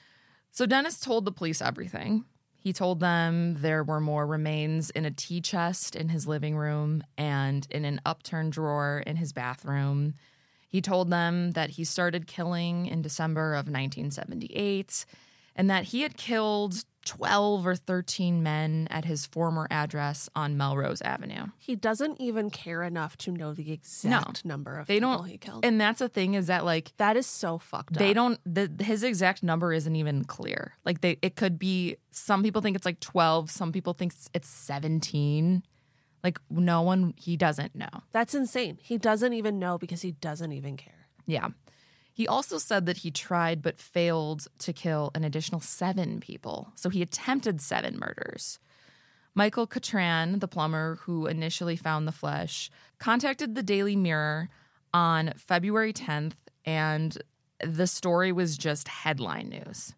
So Dennis told the police everything. He told them there were more remains in a tea chest in his living room and in an upturned drawer in his bathroom. He told them that he started killing in December of nineteen seventy-eight and that he had killed twelve or thirteen men at his former address on Melrose Avenue. He doesn't even care enough to know the exact number of They people don't, he killed. and that's the thing is that like That is so fucked up. they don't the, his exact number isn't even clear. Like they it could be, some people think it's like twelve, some people think it's seventeen. Like no one, he doesn't know. That's insane. He doesn't even know because he doesn't even care. Yeah. He also said that he tried but failed to kill an additional seven people. So he attempted seven murders. Michael Catran, the plumber who initially found the flesh, contacted the Daily Mirror on February tenth, and the story was just headline news.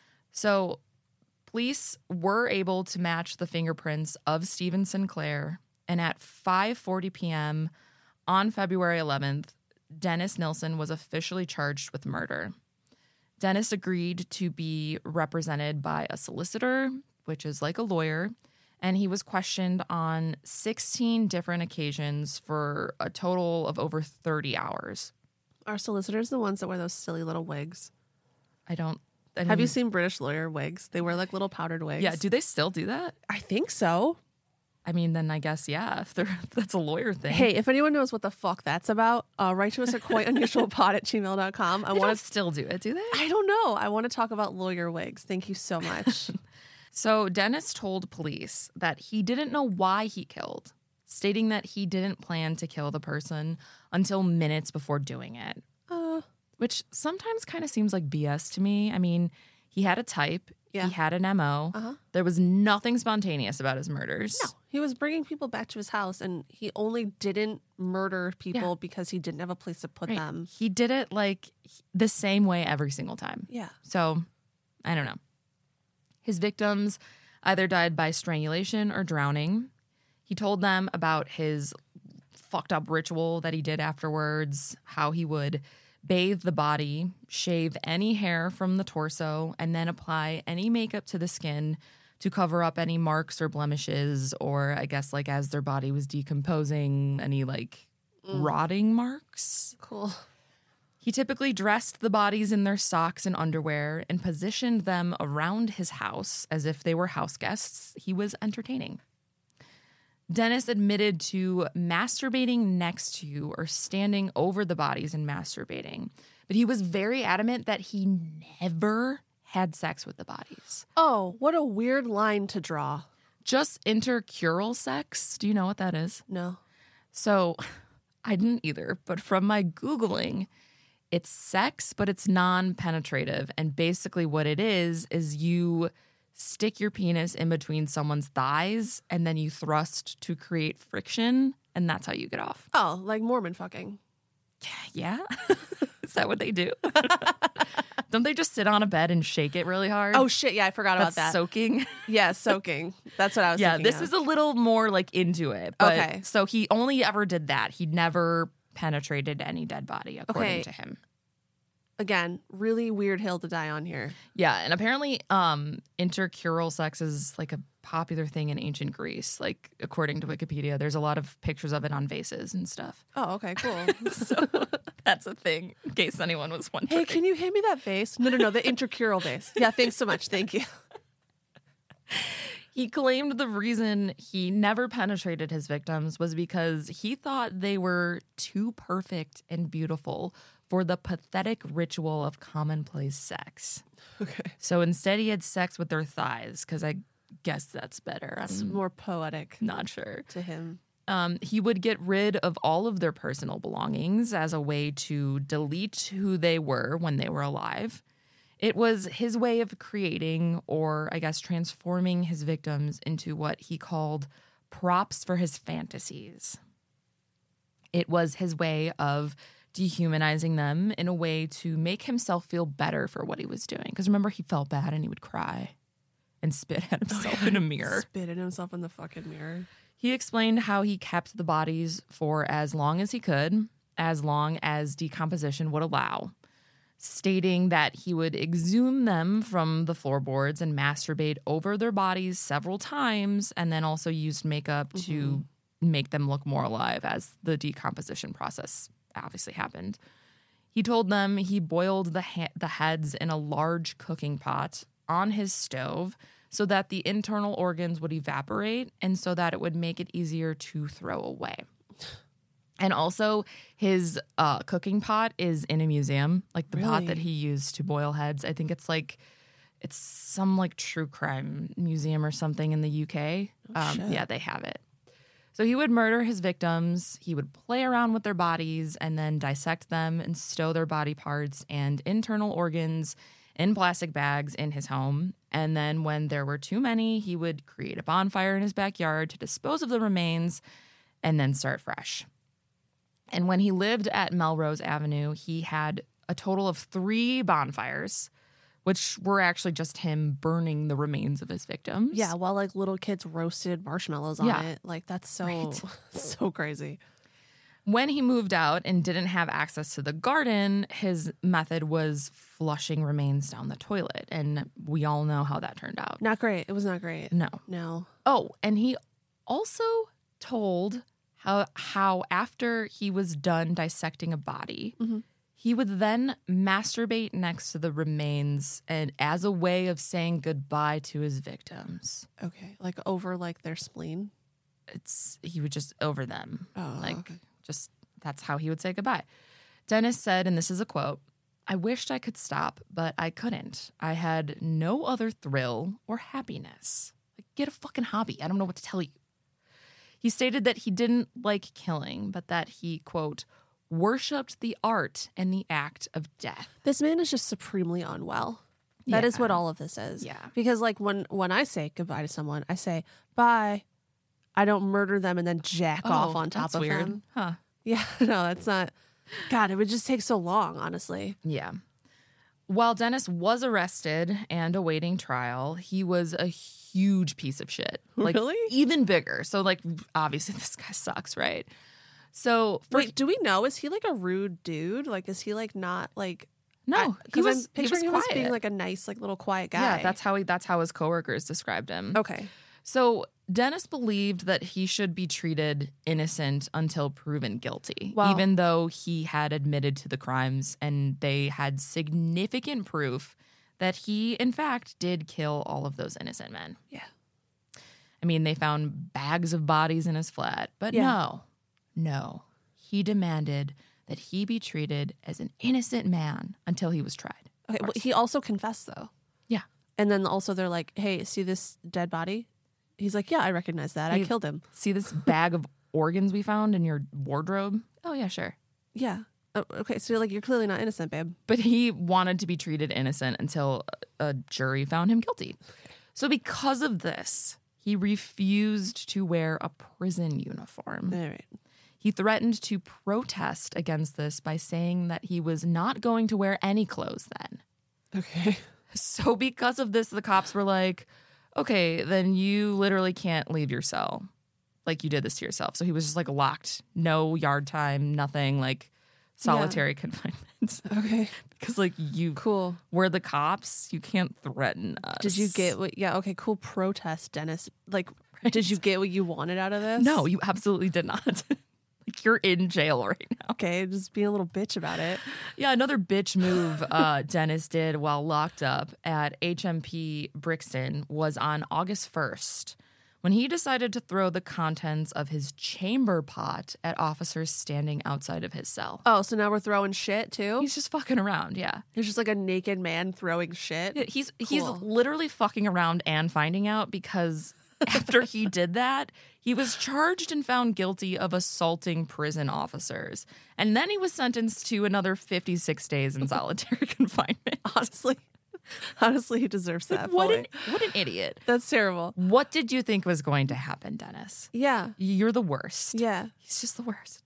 So police were able to match the fingerprints of Stephen Sinclair, and at five forty p.m. on February eleventh, Dennis Nilsen was officially charged with murder. Dennis agreed to be represented by a solicitor, which is like a lawyer, and he was questioned on sixteen different occasions for a total of over thirty hours. Are solicitors the ones that wear those silly little wigs? I don't... I Have you mean, seen British lawyer wigs? They wear like little powdered wigs. Yeah, do they still do that? I think so. I mean, then I guess, yeah, if, they're, if that's a lawyer thing. Hey, if anyone knows what the fuck that's about, uh, write to us at quiteunusualpod at gmail dot com. I they want don't to. still do it, do they? I don't know. I want to talk about lawyer wigs. Thank you so much. So Dennis told police that he didn't know why he killed, stating that he didn't plan to kill the person until minutes before doing it, uh, which sometimes kind of seems like B S to me. I mean, he had a type. Yeah. He had an M O. Uh-huh. There was nothing spontaneous about his murders. no, he was bringing people back to his house, and he only didn't murder people Yeah. because he didn't have a place to put Right. them. He did it like the same way every single time. Yeah. So, I don't know. His victims either died by strangulation or drowning. He told them about his fucked up ritual that he did afterwards, how he would bathe the body, shave any hair from the torso, and then apply any makeup to the skin to cover up any marks or blemishes, or I guess like as their body was decomposing, any like Mm. rotting marks. Cool. He typically dressed the bodies in their socks and underwear and positioned them around his house as if they were house guests he was entertaining. Dennis admitted to masturbating next to or standing over the bodies and masturbating, but he was very adamant that he never had sex with the bodies. Oh, what a weird line to draw. Just intercurral sex. Do you know what that is? No. So I didn't either, but from my Googling, it's sex, but it's non-penetrative. And basically what it is, is you stick your penis in between someone's thighs and then you thrust to create friction, and that's how you get off. Oh, like Mormon fucking. Yeah? Is that what they do? Don't they just sit on a bed and shake it really hard? Oh, shit. Yeah, I forgot That's about that. soaking. Yeah, soaking. That's what I was Yeah, thinking this of. is a little more like into it. But, Okay. So he only ever did that. He never penetrated any dead body, according Okay. to him. Again, really weird hill to die on here. Yeah, and apparently um, intercurral sex is like a popular thing in ancient Greece. Like, according to Wikipedia, there's a lot of pictures of it on vases and stuff. Oh, okay, cool. So that's a thing, in case anyone was wondering. Hey, can you hand me that vase? No, no, no, the intercurral vase. Yeah, thanks so much. Thank you. He claimed the reason he never penetrated his victims was because he thought they were too perfect and beautiful for the pathetic ritual of commonplace sex. Okay. So instead, he had sex with their thighs, because I guess that's better. It's I'm more poetic not sure. to him. Um, he would get rid of all of their personal belongings as a way to delete who they were when they were alive. It was his way of creating, or I guess transforming his victims into what he called props for his fantasies. It was his way of dehumanizing them in a way to make himself feel better for what he was doing. Because remember, he felt bad and he would cry and spit at himself in a mirror. Spit at himself in the fucking mirror. He explained how he kept the bodies for as long as he could, as long as decomposition would allow, stating that he would exhume them from the floorboards and masturbate over their bodies several times, and then also used makeup mm-hmm. to make them look more alive as the decomposition process obviously happened. He told them he boiled the ha- the heads in a large cooking pot on his stove so that the internal organs would evaporate and so that it would make it easier to throw away. And also, his uh, cooking pot is in a museum, like the Really? pot that he used to boil heads. I think it's like, it's some like true crime museum or something in the U K. Oh, um, shit. Yeah, they have it. So he would murder his victims, he would play around with their bodies and then dissect them and stow their body parts and internal organs in plastic bags in his home. And then when there were too many, he would create a bonfire in his backyard to dispose of the remains and then start fresh. And when he lived at Melrose Avenue, he had a total of three bonfires, which were actually just him burning the remains of his victims. Yeah, while like little kids roasted marshmallows on Yeah. it. Like that's so Right. so crazy. When he moved out and didn't have access to the garden, his method was flushing remains down the toilet. And we all know how that turned out. Not great. It was not great. No. No. Oh, and he also told how how after he was done dissecting a body, Mhm. he would then masturbate next to the remains and as a way of saying goodbye to his victims. Okay. Like over like their spleen. It's he would just over them. Oh, like okay. just that's how he would say goodbye. Dennis said, and this is a quote, "I wished I could stop, but I couldn't. I had no other thrill or happiness. Like, get a fucking hobby. I don't know what to tell you." He stated that he didn't like killing, but that he, quote, worshipped the art and the act of death. This man is just supremely unwell. That is Yeah. what all of this is. Yeah. Because like when when I say goodbye to someone, I say bye. I don't murder them and then jack off on top Oh, that's of weird. them. Huh. Yeah, no, that's not. God, it would just take so long, honestly. Yeah. While Dennis was arrested and awaiting trial, he was a huge piece of shit. Like, Really? even bigger. So, like, obviously, this guy sucks, right? So, for, Wait, do we know? Is he like a rude dude? Like, is he like not like? no, he Because was, I'm he picturing was him as quiet. being like a nice, like little quiet guy. Yeah, that's how he. That's how his coworkers described him. okay. So Dennis believed that he should be treated innocent until proven guilty, Wow. even though he had admitted to the crimes and they had significant proof that he, in fact, did kill all of those innocent men. Yeah. I mean, they found bags of bodies in his flat, but Yeah. no, no. He demanded that he be treated as an innocent man until he was tried. Okay. Well, he also confessed though. Yeah. And then also they're like, "Hey, see this dead body?" He's like, "Yeah, I recognize that. I He- killed him." See this bag of organs we found in your wardrobe? Oh, yeah, sure. Yeah. Oh, okay. So you're like, you're clearly not innocent, babe. But he wanted to be treated innocent until a jury found him guilty. So because of this, he refused to wear a prison uniform. All right. He threatened to protest against this by saying that he was not going to wear any clothes then. Okay. So because of this, the cops were like, okay, then you literally can't leave your cell. Like, you did this to yourself. So he was just like locked, no yard time, nothing, like solitary yeah. confinement. Okay. Because like you cool. We're the cops. You can't threaten us. Did you get what, yeah, okay, cool protest, Dennis. Like, right. Did you get what you wanted out of this? No, you absolutely did not. Like, you're in jail right now. Okay, just being a little bitch about it. Yeah, another bitch move uh, Dennis did while locked up at H M P Brixton was on August first, when he decided to throw the contents of his chamber pot at officers standing outside of his cell. Oh, so now we're throwing shit too? He's just fucking around, yeah. There's just like a naked man throwing shit? Yeah, he's cool. He's literally fucking around and finding out, because after he did that, he was charged and found guilty of assaulting prison officers. And then he was sentenced to another fifty-six days in solitary confinement. Honestly. Honestly, he deserves that. What an, what an idiot. That's terrible. What did you think was going to happen, Dennis? Yeah. You're the worst. Yeah. He's just the worst.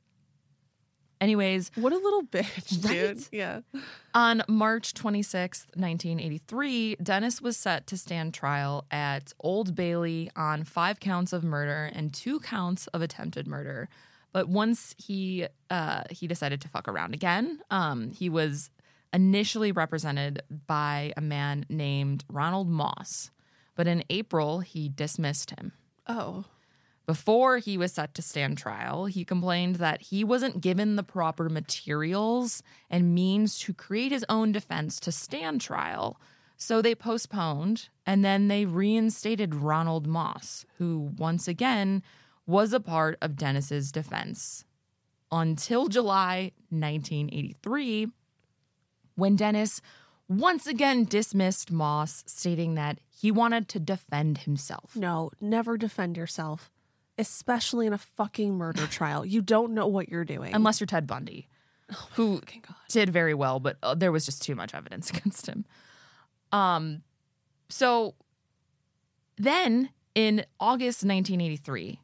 Anyways. What a little bitch, dude. Right? Yeah. On March twenty-sixth, nineteen eighty-three, Dennis was set to stand trial at Old Bailey on five counts of murder and two counts of attempted murder. But once he uh, he decided to fuck around again, um, he was initially represented by a man named Ronald Moss. But in April, he dismissed him. Oh. Before he was set to stand trial, he complained that he wasn't given the proper materials and means to create his own defense to stand trial. So they postponed, and then they reinstated Ronald Moss, who once again was a part of Dennis's defense, until July nineteen eighty-three, when Dennis once again dismissed Moss, stating that he wanted to defend himself. No, never defend yourself, especially in a fucking murder trial. You don't know what you're doing. Unless you're Ted Bundy, oh who God. did very well, but uh, there was just too much evidence against him. Um, so then in August nineteen eighty-three,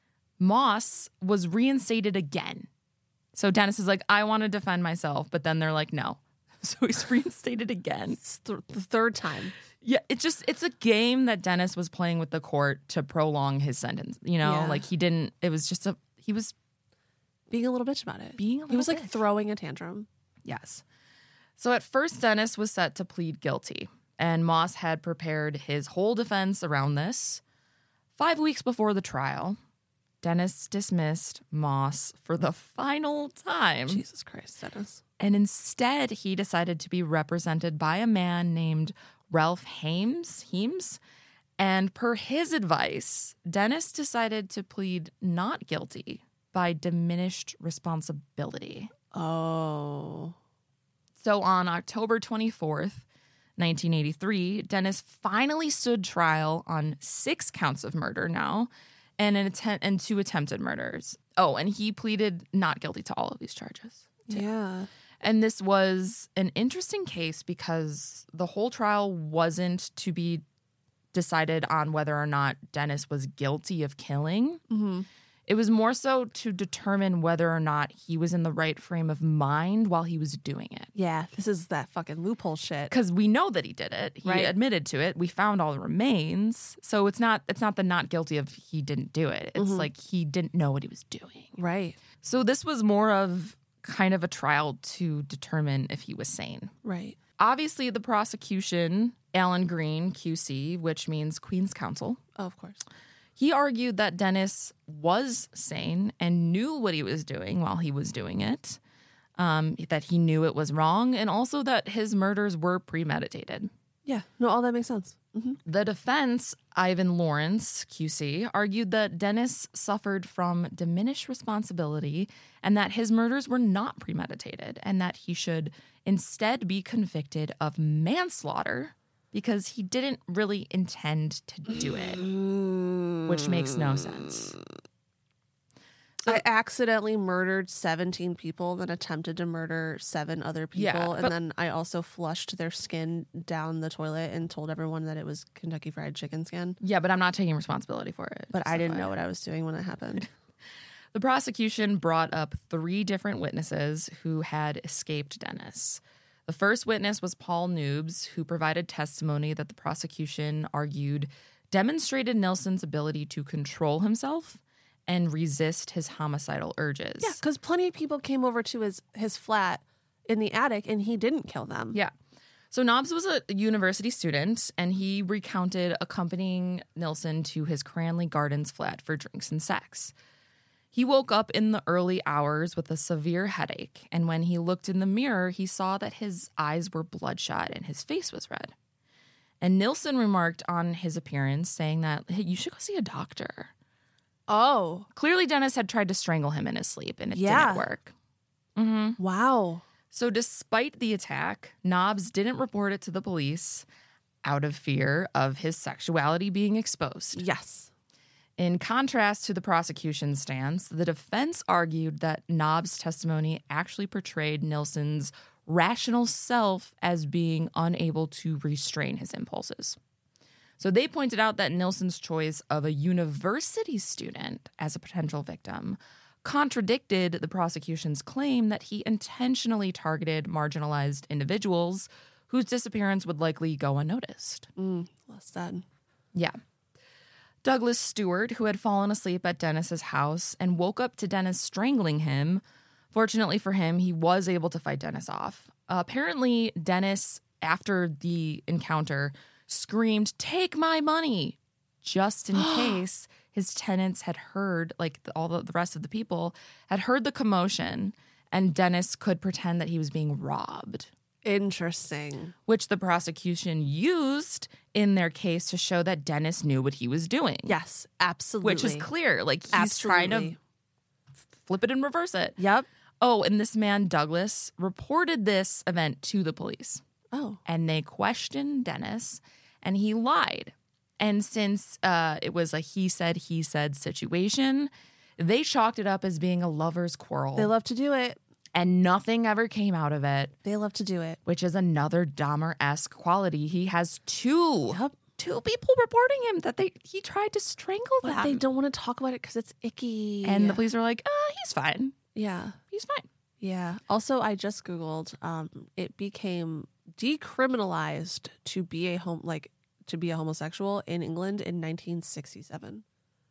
Moss was reinstated again. So Dennis is like, I want to defend myself, but then they're like, no. So he's reinstated again. It's th- the third time. Yeah, it's just, it's a game that Dennis was playing with the court to prolong his sentence. You know, Yeah. like he didn't, it was just a, he was being a little bitch about it. being a little He was like bitch. throwing a tantrum. Yes. So at first, Dennis was set to plead guilty, and Moss had prepared his whole defense around this. Five weeks before the trial, Dennis dismissed Moss for the final time. Jesus Christ, Dennis. And instead, he decided to be represented by a man named Ralph Hames. Heems. And per his advice, Dennis decided to plead not guilty by diminished responsibility. Oh. So on October twenty-fourth, nineteen eighty-three, Dennis finally stood trial on six counts of murder now and an attempt and two attempted murders. Oh, and he pleaded not guilty to all of these charges. too. Yeah. And this was an interesting case because the whole trial wasn't to be decided on whether or not Dennis was guilty of killing. Mm-hmm. It was more so to determine whether or not he was in the right frame of mind while he was doing it. Yeah, this is that fucking loophole shit. Because we know that he did it. He Right. admitted to it. We found all the remains. So it's not it's not the not guilty of he didn't do it. It's Mhm. like he didn't know what he was doing. Right. So this was more of kind of a trial to determine if he was sane. Right. Obviously, the prosecution, Alan Green, Q C, which means Queen's Counsel, Oh, of course. he argued that Dennis was sane and knew what he was doing while he was doing it, um, that he knew it was wrong, and also that his murders were premeditated. Yeah. No, all that makes sense. Mm-hmm. The defense, Ivan Lawrence, Q C, argued that Dennis suffered from diminished responsibility and that his murders were not premeditated and that he should instead be convicted of manslaughter because he didn't really intend to do it, which makes no sense. So, I accidentally murdered seventeen people, then attempted to murder seven other people. Yeah, and but- then I also flushed their skin down the toilet and told everyone that it was Kentucky Fried Chicken skin. yeah, but I'm not taking responsibility for it. But just I didn't F Y I. know what I was doing when it happened. The prosecution brought up three different witnesses who had escaped Dennis. The first witness was Paul Noobs, who provided testimony that the prosecution argued demonstrated Nilsen's ability to control himself and resist his homicidal urges. Yeah, because plenty of people came over to his, his flat in the attic and he didn't kill them. Yeah. So Nobbs was a university student, and he recounted accompanying Nilsen to his Cranley Gardens flat for drinks and sex. He woke up in the early hours with a severe headache, and when he looked in the mirror, he saw that his eyes were bloodshot and his face was red. And Nilsen remarked on his appearance, saying that, hey, you should go see a doctor. Oh. Clearly, Dennis had tried to strangle him in his sleep, and it Yeah. didn't work. Mm-hmm. Wow. So despite the attack, Nobbs didn't report it to the police out of fear of his sexuality being exposed. Yes. In contrast to the prosecution's stance, the defense argued that Nobbs' testimony actually portrayed Nilsen's rational self as being unable to restrain his impulses. So they pointed out that Nilsen's choice of a university student as a potential victim contradicted the prosecution's claim that he intentionally targeted marginalized individuals whose disappearance would likely go unnoticed. Mm, less said. Yeah. Douglas Stewart, who had fallen asleep at Dennis's house and woke up to Dennis strangling him. Fortunately for him, he was able to fight Dennis off. Uh, apparently, Dennis, after the encounter, screamed, "Take my money!" just in case his tenants had heard, like the, all the, the rest of the people, had heard the commotion, and Dennis could pretend that he was being robbed. Interesting. Which the prosecution used in their case to show that Dennis knew what he was doing. Yes, absolutely. Which is clear. Like, he's Absolutely. trying to flip it and reverse it. Yep. Oh, and this man, Douglas, reported this event to the police. Oh. And they questioned Dennis, and he lied. And since uh, it was a he said, he said situation, they chalked it up as being a lover's quarrel. They love to do it. And nothing ever came out of it. They love to do it. Which is another Dahmer-esque quality. He has two, Yep. two people reporting him that they he tried to strangle But them. they don't want to talk about it because it's icky. And the police are like, uh, he's fine. Yeah. He's fine. Yeah. Also, I just Googled, um, it became decriminalized to be a home like to be a homosexual in England in nineteen sixty-seven.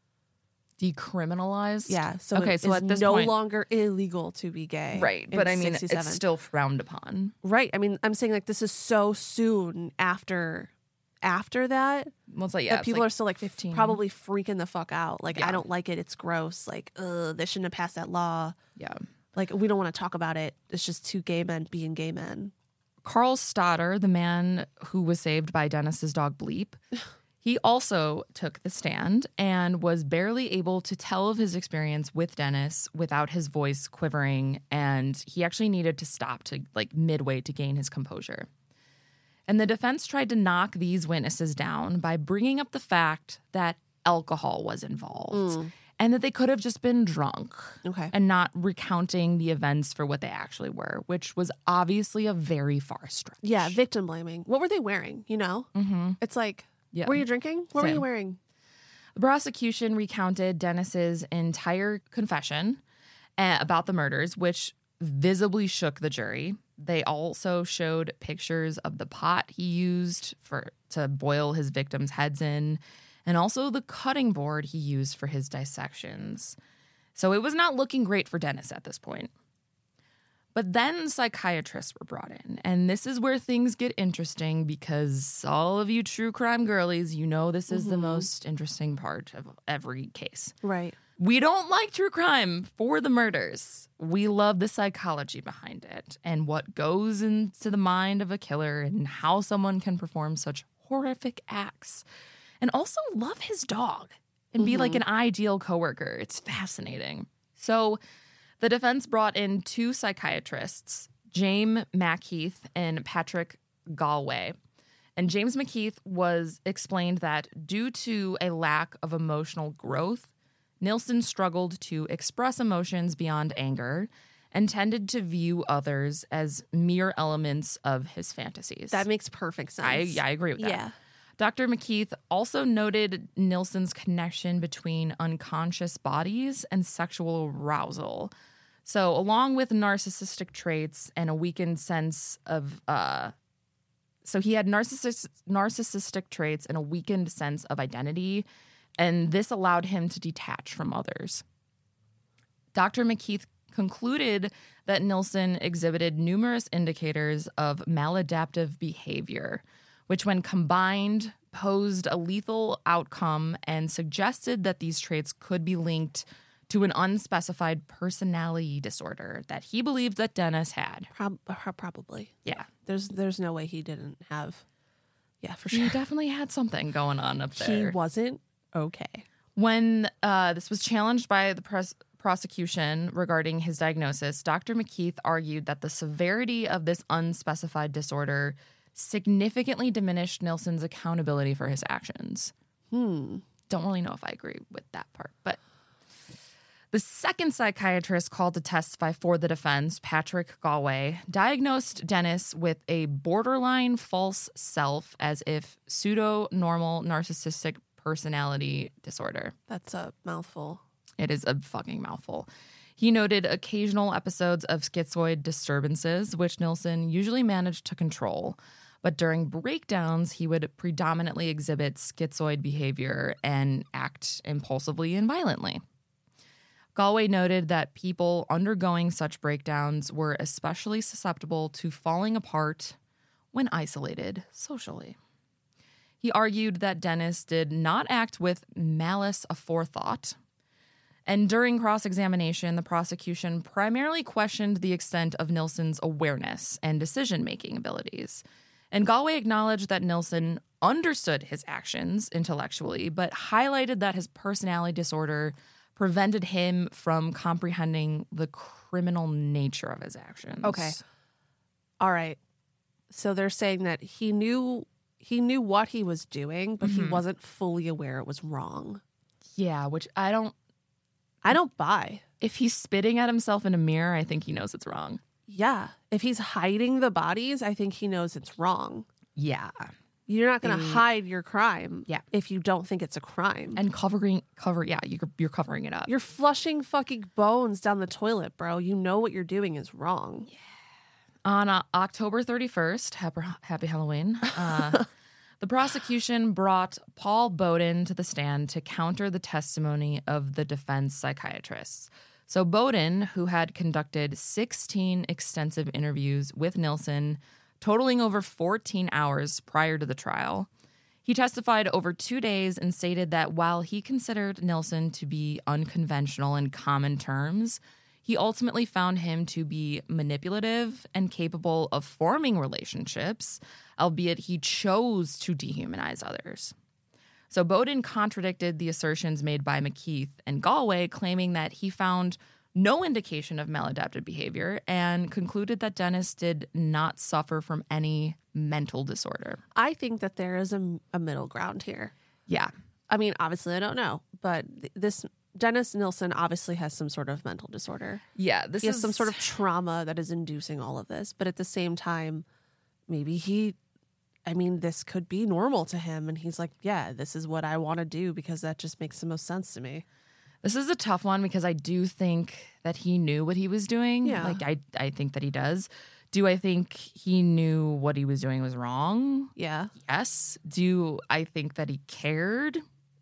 Decriminalized? Yeah. So okay, it so is at this no point, longer illegal to be gay. right. in But I mean, sixty-seven. it's still frowned upon. Right. I mean, I'm saying like this is so soon after after that Well, it's like, yeah, that it's people like are still like fifteen. probably freaking the fuck out. Like, Yeah. I don't like it. It's gross. Like, ugh, they shouldn't have passed that law. Yeah. Like, we don't want to talk about it. It's just two gay men being gay men. Carl Stoddard, the man who was saved by Dennis's dog Bleep, he also took the stand and was barely able to tell of his experience with Dennis without his voice quivering, and he actually needed to stop to like midway to gain his composure. And the defense tried to knock these witnesses down by bringing up the fact that alcohol was involved Mm. and that they could have just been drunk. Okay. And not recounting the events for what they actually were, which was obviously a very far stretch. Yeah, victim blaming. What were they wearing? You know? Mm-hmm. It's like, Yeah. were you drinking? What were Same. you wearing? The prosecution recounted Dennis's entire confession uh, about the murders, which visibly shook the jury. They also showed pictures of the pot he used for to boil his victims' heads in, and also the cutting board he used for his dissections. So it was not looking great for Dennis at this point. But then psychiatrists were brought in, and this is where things get interesting because all of you true crime girlies, you know this is the Mhm. most interesting part of every case. Right. We don't like true crime for the murders. We love the psychology behind it and what goes into the mind of a killer and how someone can perform such horrific acts. And also love his dog and be like an ideal coworker. It's fascinating. So the defense brought in two psychiatrists, James Macheath and Patrick Galway. And James Macheath was explained that due to a lack of emotional growth, Nilsen struggled to express emotions beyond anger and tended to view others as mere elements of his fantasies. That makes perfect sense. I, yeah, I agree with that. Yeah. Doctor McKeith also noted Nilsen's connection between unconscious bodies and sexual arousal. So, along with narcissistic traits and a weakened sense of, uh, so he had narcissist, narcissistic traits and a weakened sense of identity, and this allowed him to detach from others. Doctor McKeith concluded that Nilsen exhibited numerous indicators of maladaptive behavior, which when combined posed a lethal outcome and suggested that these traits could be linked to an unspecified personality disorder that he believed that Dennis had. Prob- probably. Yeah. There's there's no way he didn't have. Yeah, for He sure. definitely had something going on up He there. wasn't okay. When uh, this was challenged by the pres- prosecution regarding his diagnosis, Doctor McKeith argued that the severity of this unspecified disorder significantly diminished Nilsen's accountability for his actions. Hmm. Don't really know if I agree with that part, but the second psychiatrist called to testify for the defense, Patrick Galway, diagnosed Dennis with a borderline false self as if pseudo-normal narcissistic personality disorder. That's a mouthful. It is a fucking mouthful. He noted occasional episodes of schizoid disturbances, which Nilsen usually managed to control. But during breakdowns, he would predominantly exhibit schizoid behavior and act impulsively and violently. Galway noted that people undergoing such breakdowns were especially susceptible to falling apart when isolated socially. He argued that Dennis did not act with malice aforethought. And during cross-examination, the prosecution primarily questioned the extent of Nilsen's awareness and decision-making abilities. And Galway acknowledged that Nilsen understood his actions intellectually, but highlighted that his personality disorder prevented him from comprehending the criminal nature of his actions. Okay. All right. So they're saying that he knew he knew what he was doing, but Mm-hmm. he wasn't fully aware it was wrong. Yeah, which I don't... I don't buy. If he's spitting at himself in a mirror, I think he knows it's wrong. Yeah. If he's hiding the bodies, I think he knows it's wrong. Yeah. You're not going to Mm. hide your crime Yeah. if you don't think it's a crime. And covering... cover. Yeah, you're, you're covering it up. You're flushing fucking bones down the toilet, bro. You know what you're doing is wrong. On uh, October thirty-first, happy, happy Halloween, uh, the prosecution brought Paul Bowden to the stand to counter the testimony of the defense psychiatrists. So Bowden, who had conducted sixteen extensive interviews with Nilsen, totaling over fourteen hours prior to the trial, he testified over two days and stated that while he considered Nilsen to be unconventional in common terms, he ultimately found him to be manipulative and capable of forming relationships, albeit he chose to dehumanize others. So Bowden contradicted the assertions made by McKeith and Galway, claiming that he found no indication of maladaptive behavior and concluded that Dennis did not suffer from any mental disorder. I think that there is a, a middle ground here. Yeah. I mean, obviously, I don't know, but th- this Dennis Nilsen obviously has some sort of mental disorder. Yeah, this He has is some sort of trauma that is inducing all of this, but at the same time, maybe he, I mean, this could be normal to him, and he's like, yeah, this is what I want to do because that just makes the most sense to me. This is a tough one because I do think that he knew what he was doing. Yeah. Like I I think that he does. Do I think he knew what he was doing was wrong? Yeah. Yes. Do I think that he cared?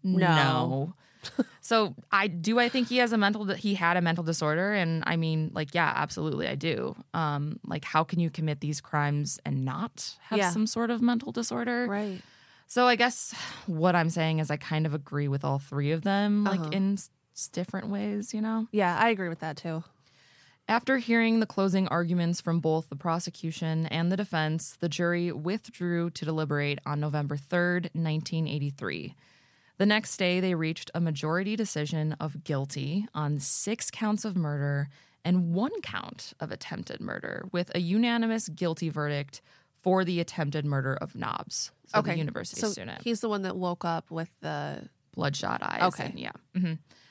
No. So I do I think he has a mental he had a mental disorder, and I mean, like, yeah, absolutely I do. Um like, how can you commit these crimes and not have Yeah. some sort of mental disorder? Right. So I guess what I'm saying is I kind of agree with all three of them, like Uh-huh. in s- different ways, you know? Yeah, I agree with that too. After hearing the closing arguments from both the prosecution and the defense, the jury withdrew to deliberate on November third, nineteen eighty-three. The next day, they reached a majority decision of guilty on six counts of murder and one count of attempted murder, with a unanimous guilty verdict for the attempted murder of Nobbs, so the university so student. he's the one that woke up with the Bloodshot eyes. Okay. And yeah. hmm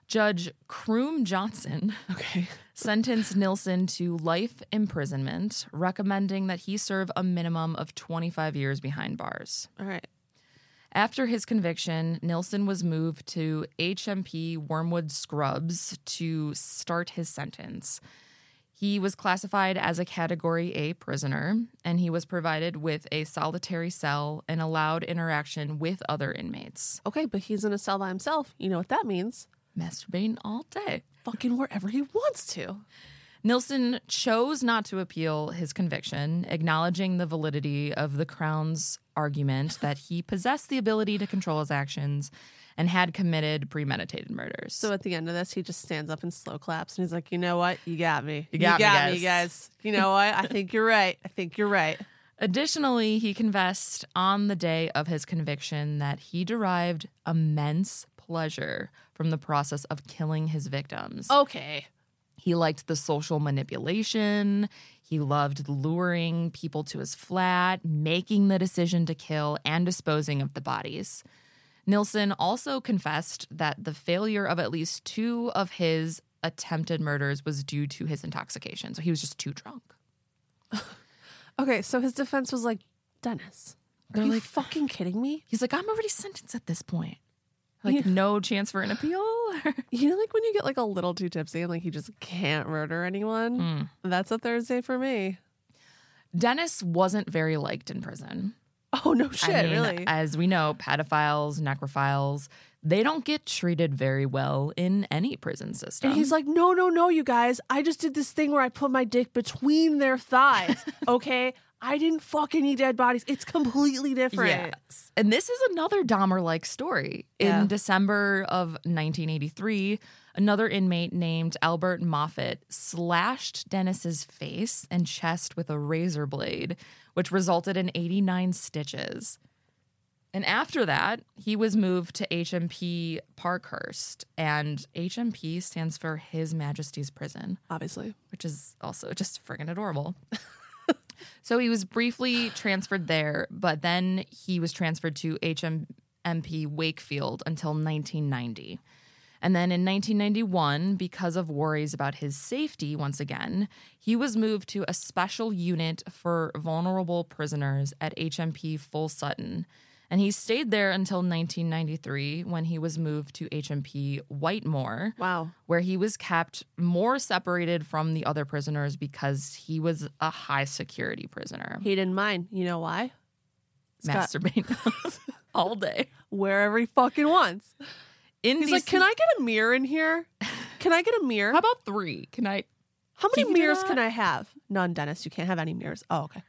Judge Croom Johnson Okay. sentenced Nilsen to life imprisonment, recommending that he serve a minimum of twenty-five years behind bars. All right. After his conviction, Nilsen was moved to H M P Wormwood Scrubs to start his sentence. He was classified as a Category A prisoner, and he was provided with a solitary cell and allowed interaction with other inmates. Okay, but he's in a cell by himself. You know what that means? Masturbating all day. Fucking wherever he wants to. Nilsen chose not to appeal his conviction, acknowledging the validity of the Crown's argument that he possessed the ability to control his actions and had committed premeditated murders. So at the end of this, he just stands up and slow claps and he's like, you know what? You got me. You got me, guys. me, guys. You know what? I think you're right. I think you're right. Additionally, he confessed on the day of his conviction that he derived immense pleasure from the process of killing his victims. Okay. He liked the social manipulation. He loved luring people to his flat, making the decision to kill, and disposing of the bodies. Nilsen also confessed that the failure of at least two of his attempted murders was due to his intoxication. So he was just too drunk. Okay, so his defense was like, Dennis, are They're you like- fucking kidding me? He's like, I'm already sentenced at this point. Like, Yeah. no chance for an appeal? You know, like when you get like a little too tipsy and like you just can't murder anyone? Mm. That's a Thursday for me. Dennis wasn't very liked in prison. Oh, no shit, I mean, really? as we know, pedophiles, necrophiles, they don't get treated very well in any prison system. And he's like, no, no, no, you guys. I just did this thing where I put my dick between their thighs. Okay? I didn't fuck any dead bodies. It's completely different. Yes. And this is another Dahmer-like story. Yeah. In December of nineteen eighty-three, another inmate named Albert Moffat slashed Dennis's face and chest with a razor blade, which resulted in eighty-nine stitches. And after that, he was moved to H M P Parkhurst, and H M P stands for His Majesty's Prison, Obviously. which is also just friggin' adorable. So he was briefly transferred there, but then he was transferred to H M P Wakefield until nineteen ninety. And then in nineteen ninety-one, because of worries about his safety once again, he was moved to a special unit for vulnerable prisoners at H M P Full Sutton. And he stayed there until nineteen ninety-three, when he was moved to H M P Whitemoor, Wow. where he was kept more separated from the other prisoners because he was a high security prisoner. He didn't mind. You know why? Scott- Masturbating all day. Wherever he fucking wants. In He's these- like, can I get a mirror in here? Can I get a mirror? How about three? Can I? How many Can you do mirrors that? can I have? None, Dennis. You can't have any mirrors. Oh, okay.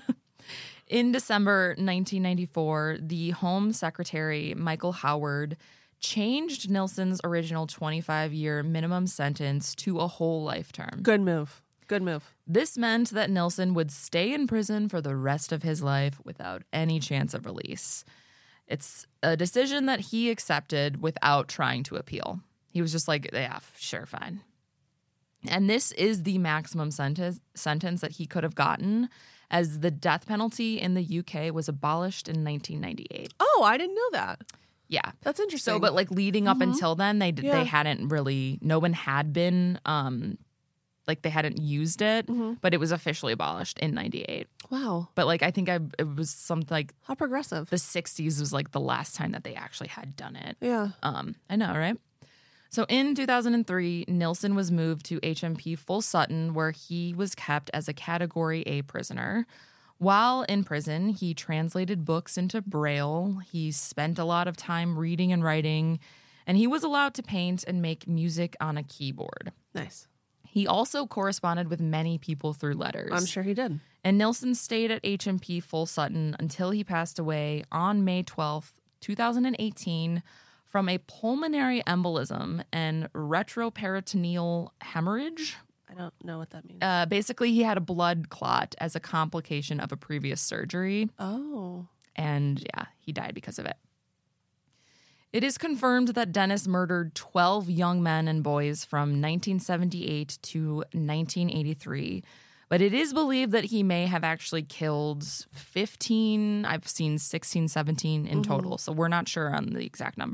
In December nineteen ninety-four, the Home Secretary, Michael Howard, changed Nilsen's original twenty-five-year minimum sentence to a whole life term. Good move. Good move. This meant that Nilsen would stay in prison for the rest of his life without any chance of release. It's a decision that he accepted without trying to appeal. He was just like, yeah, sure, fine. And this is the maximum sentence sentence that he could have gotten, as the death penalty in the U K was abolished in nineteen ninety-eight. Oh, I didn't know that. Yeah. That's interesting. So, but like leading up until then, they Yeah. they hadn't really, no one had been, um, like they hadn't used it, but it was officially abolished in ninety-eight. Wow. But like I think I it was something like How progressive. the sixties was like the last time that they actually had done it. Yeah. Um, I know, right? So in two thousand three, Nilsen was moved to H M P Full Sutton, where he was kept as a Category A prisoner. While in prison, he translated books into Braille. He spent a lot of time reading and writing, and he was allowed to paint and make music on a keyboard. Nice. He also corresponded with many people through letters. I'm sure he did. And Nilsen stayed at H M P Full Sutton until he passed away on May twelfth, twenty eighteen, from a pulmonary embolism and retroperitoneal hemorrhage. I don't know what that means. Uh, basically, he had a blood clot as a complication of a previous surgery. Oh. And yeah, he died because of it. It is confirmed that Dennis murdered twelve young men and boys from nineteen seventy-eight to nineteen eighty-three. But it is believed that he may have actually killed fifteen. I've seen sixteen, seventeen in total. So we're not sure on the exact number.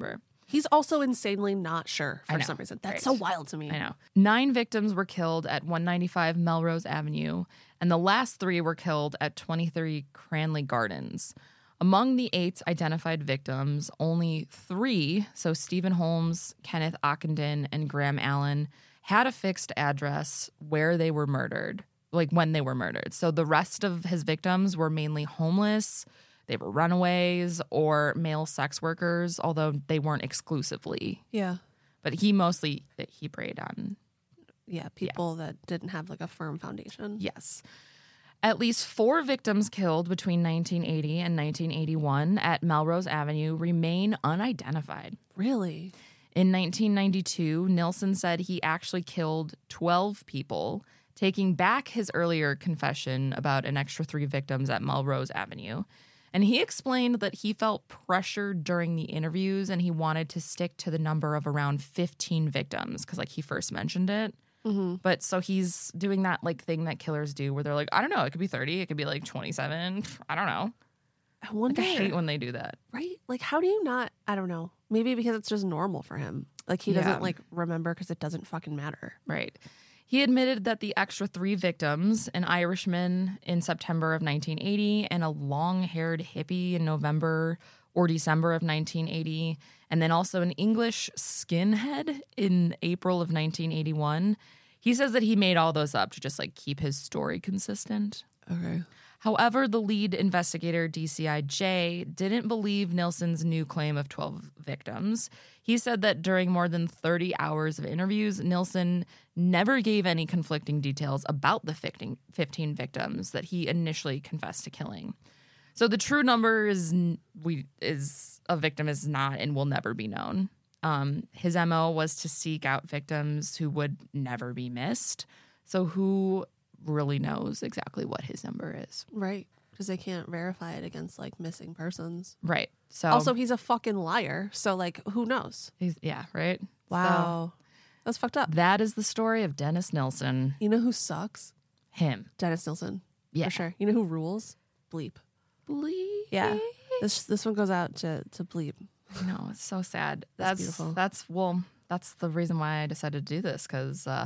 He's also insanely not sure I for know, some reason. That's right. so wild to me. I know. Nine victims were killed at one ninety-five Melrose Avenue, and the last three were killed at twenty-three Cranley Gardens. Among the eight identified victims, only three, so Stephen Holmes, Kenneth Ockenden, and Graham Allen, had a fixed address where they were murdered, like when they were murdered. So the rest of his victims were mainly homeless, they were runaways, or male sex workers, although they weren't exclusively. Yeah. But he mostly, he preyed on. Yeah, people yeah. that didn't have like a firm foundation. Yes. At least four victims killed between nineteen eighty and nineteen eighty-one at Melrose Avenue remain unidentified. Really? In nineteen ninety-two, Nilsen said he actually killed twelve people, taking back his earlier confession about an extra three victims at Melrose Avenue. And he explained that he felt pressured during the interviews and he wanted to stick to the number of around fifteen victims because, like, he first mentioned it. Mm-hmm. But so he's doing that, like, thing that killers do where they're like, I don't know, it could be thirty, it could be, like, twenty-seven. I don't know. I wonder. Like, I hate when they do that. Right? Like, how do you not, I don't know. Maybe because it's just normal for him. Like, he doesn't, Yeah. like, remember because it doesn't fucking matter. Right. He admitted that the extra three victims, an Irishman in September of nineteen eighty and a long-haired hippie in November or December of nineteen eighty, and then also an English skinhead in April of nineteen eighty-one. He says that he made all those up to just, like, keep his story consistent. Okay. However, the lead investigator, D C I J, didn't believe Nilsen's new claim of twelve victims. He said that during more than thirty hours of interviews, Nilsen never gave any conflicting details about the fifteen victims that he initially confessed to killing. So the true number is we is a victim is not and will never be known. Um, his M O was to seek out victims who would never be missed. So who really knows exactly what his number is? Right. Because they can't verify it against, like, missing persons. Right. So Also, he's a fucking liar. So, like, who knows? he's, yeah, right. Wow. That's fucked So up. that is the story of Dennis Nilsen. You know who sucks? Him. Dennis Nilsen. Yeah. For sure. You know who rules? Bleep. Bleep. Yeah. This this one goes out to, to Bleep. No, it's so sad. That's That's beautiful. That's well. That's the reason why I decided to do this because uh,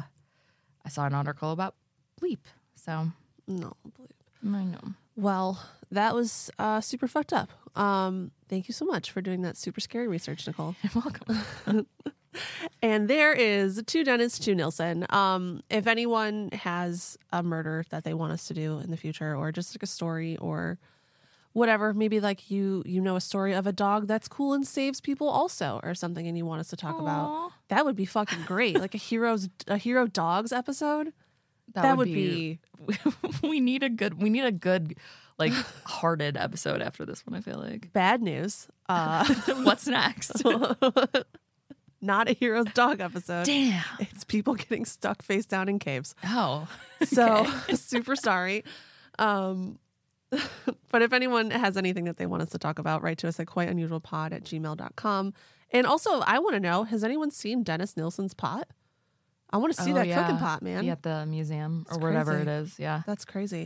I saw an article about Bleep. So No, Bleep. I know. Well, that was uh, super fucked up. Um, thank you so much for doing that super scary research, Nicole. You're welcome. And there is two Dennis, two Nilsen. Um, if anyone has a murder that they want us to do in the future, or just like a story or whatever, maybe like you you know a story of a dog that's cool and saves people also, or something, and you want us to talk about, Aw. that would be fucking great. Like a heroes a hero dogs episode. That, That would, would be. we need a good. We need a good, like, hearted episode after this one. I feel like. Bad news. Uh, What's next? not a hero's dog episode. Damn. It's people getting stuck face down in caves. Oh. So super sorry. Um, but if anyone has anything that they want us to talk about, write to us at quite unusual pod at gmail dot com. And also, I want to know, has anyone seen Dennis Nilsen's pot? I want to see Oh, that yeah. cooking pot, man. Be at the museum or It's whatever crazy. it is. Yeah. That's crazy.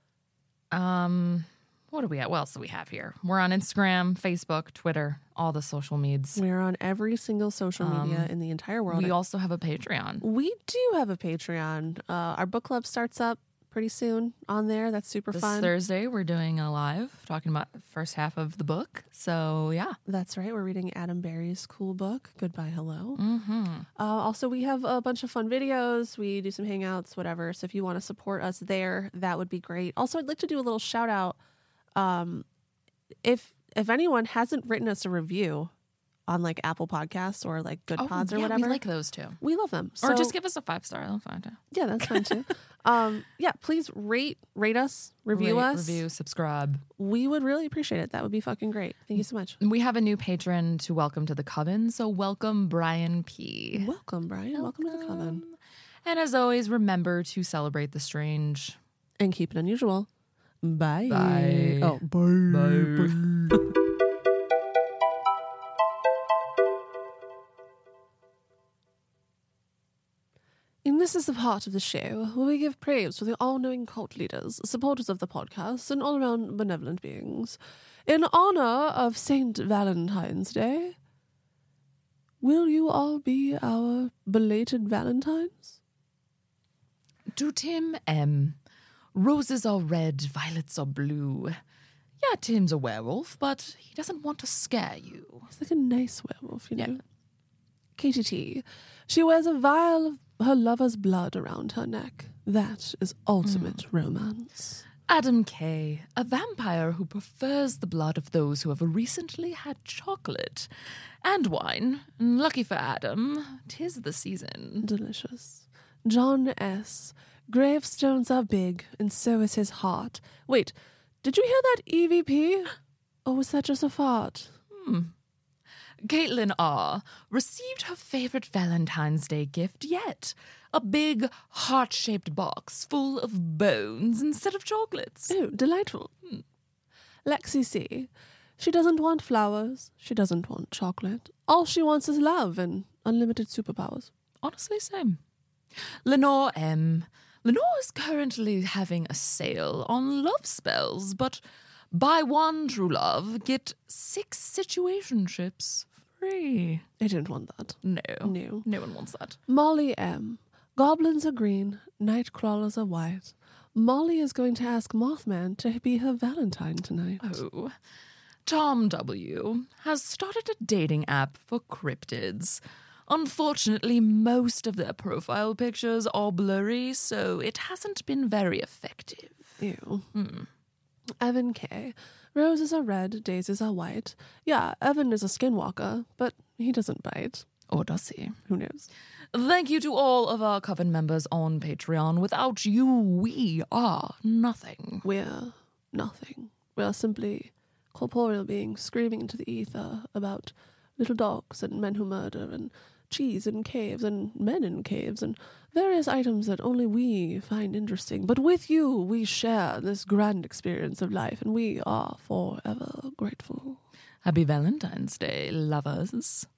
Um, what do we have? What else do we have here? We're on Instagram, Facebook, Twitter, all the social medias. We're on every single social media Um, in the entire world. We also have a Patreon. We do have a Patreon. Uh, our book club starts up pretty soon on there. That's super This fun. Thursday, we're doing a live talking about the first half of the book. So, yeah. That's right. We're reading Adam Berry's cool book, Goodbye Hello. Mm-hmm. Uh, also, we have a bunch of fun videos. We do some hangouts, whatever. So if you want to support us there, that would be great. Also, I'd like to do a little shout out. Um, if if anyone hasn't written us a review on like Apple Podcasts or like Good Pods or yeah, whatever, we like those too. we love them. or So- just give us a five star. I'll find it. yeah, that's fine too. um, yeah, please rate rate us, review Rate, us. Review, subscribe. We would really appreciate it. That would be fucking great. Thank you so much. We have a new patron to welcome to the coven. So, welcome, Brian P. Welcome, Brian. Welcome, to the coven. And as always, remember to celebrate the strange. And keep it unusual. Bye. Bye. Oh, bye. Bye. And this is the part of the show where we give praise to the all-knowing cult leaders, supporters of the podcast, and all-around benevolent beings. In honor of Saint Valentine's Day, will you all be our belated Valentines? To Tim M. Roses are red, violets are blue. Yeah, Tim's a werewolf, but he doesn't want to scare you. He's like a nice werewolf, you know. Yeah. Katie T. She wears a vial of her lover's blood around her neck. That is ultimate mm. romance. Adam K. A vampire who prefers the blood of those who have recently had chocolate and wine. Lucky for Adam, 'tis the season. Delicious. John S. Gravestones are big, and so is his heart. Wait, did you hear that E V P? Or was that just a fart? Hmm. Caitlin R. received her favorite Valentine's Day gift yet. A big, heart-shaped box full of bones instead of chocolates. Oh, delightful. Hmm. Lexi C. She doesn't want flowers. She doesn't want chocolate. All she wants is love and unlimited superpowers. Honestly, same. Lenore M. Lenore is currently having a sale on love spells, but buy one true love, get six situationships free. I didn't want that. No. No. No one wants that. Molly M. Goblins are green, night crawlers are white. Molly is going to ask Mothman to be her Valentine tonight. Oh. Tom W. has started a dating app for cryptids. Unfortunately, most of their profile pictures are blurry, so it hasn't been very effective. Ew. Hmm. Evan K. Roses are red, daisies are white. Yeah, Evan is a skinwalker, but he doesn't bite. Or does he? Who knows? Thank you to all of our Coven members on Patreon. Without you, we are nothing. We're nothing. We are simply corporeal beings screaming into the ether about little dogs and men who murder and cheese in caves and men in caves and various items that only we find interesting. But with you, we share this grand experience of life, and we are forever grateful. Happy Valentine's Day, lovers.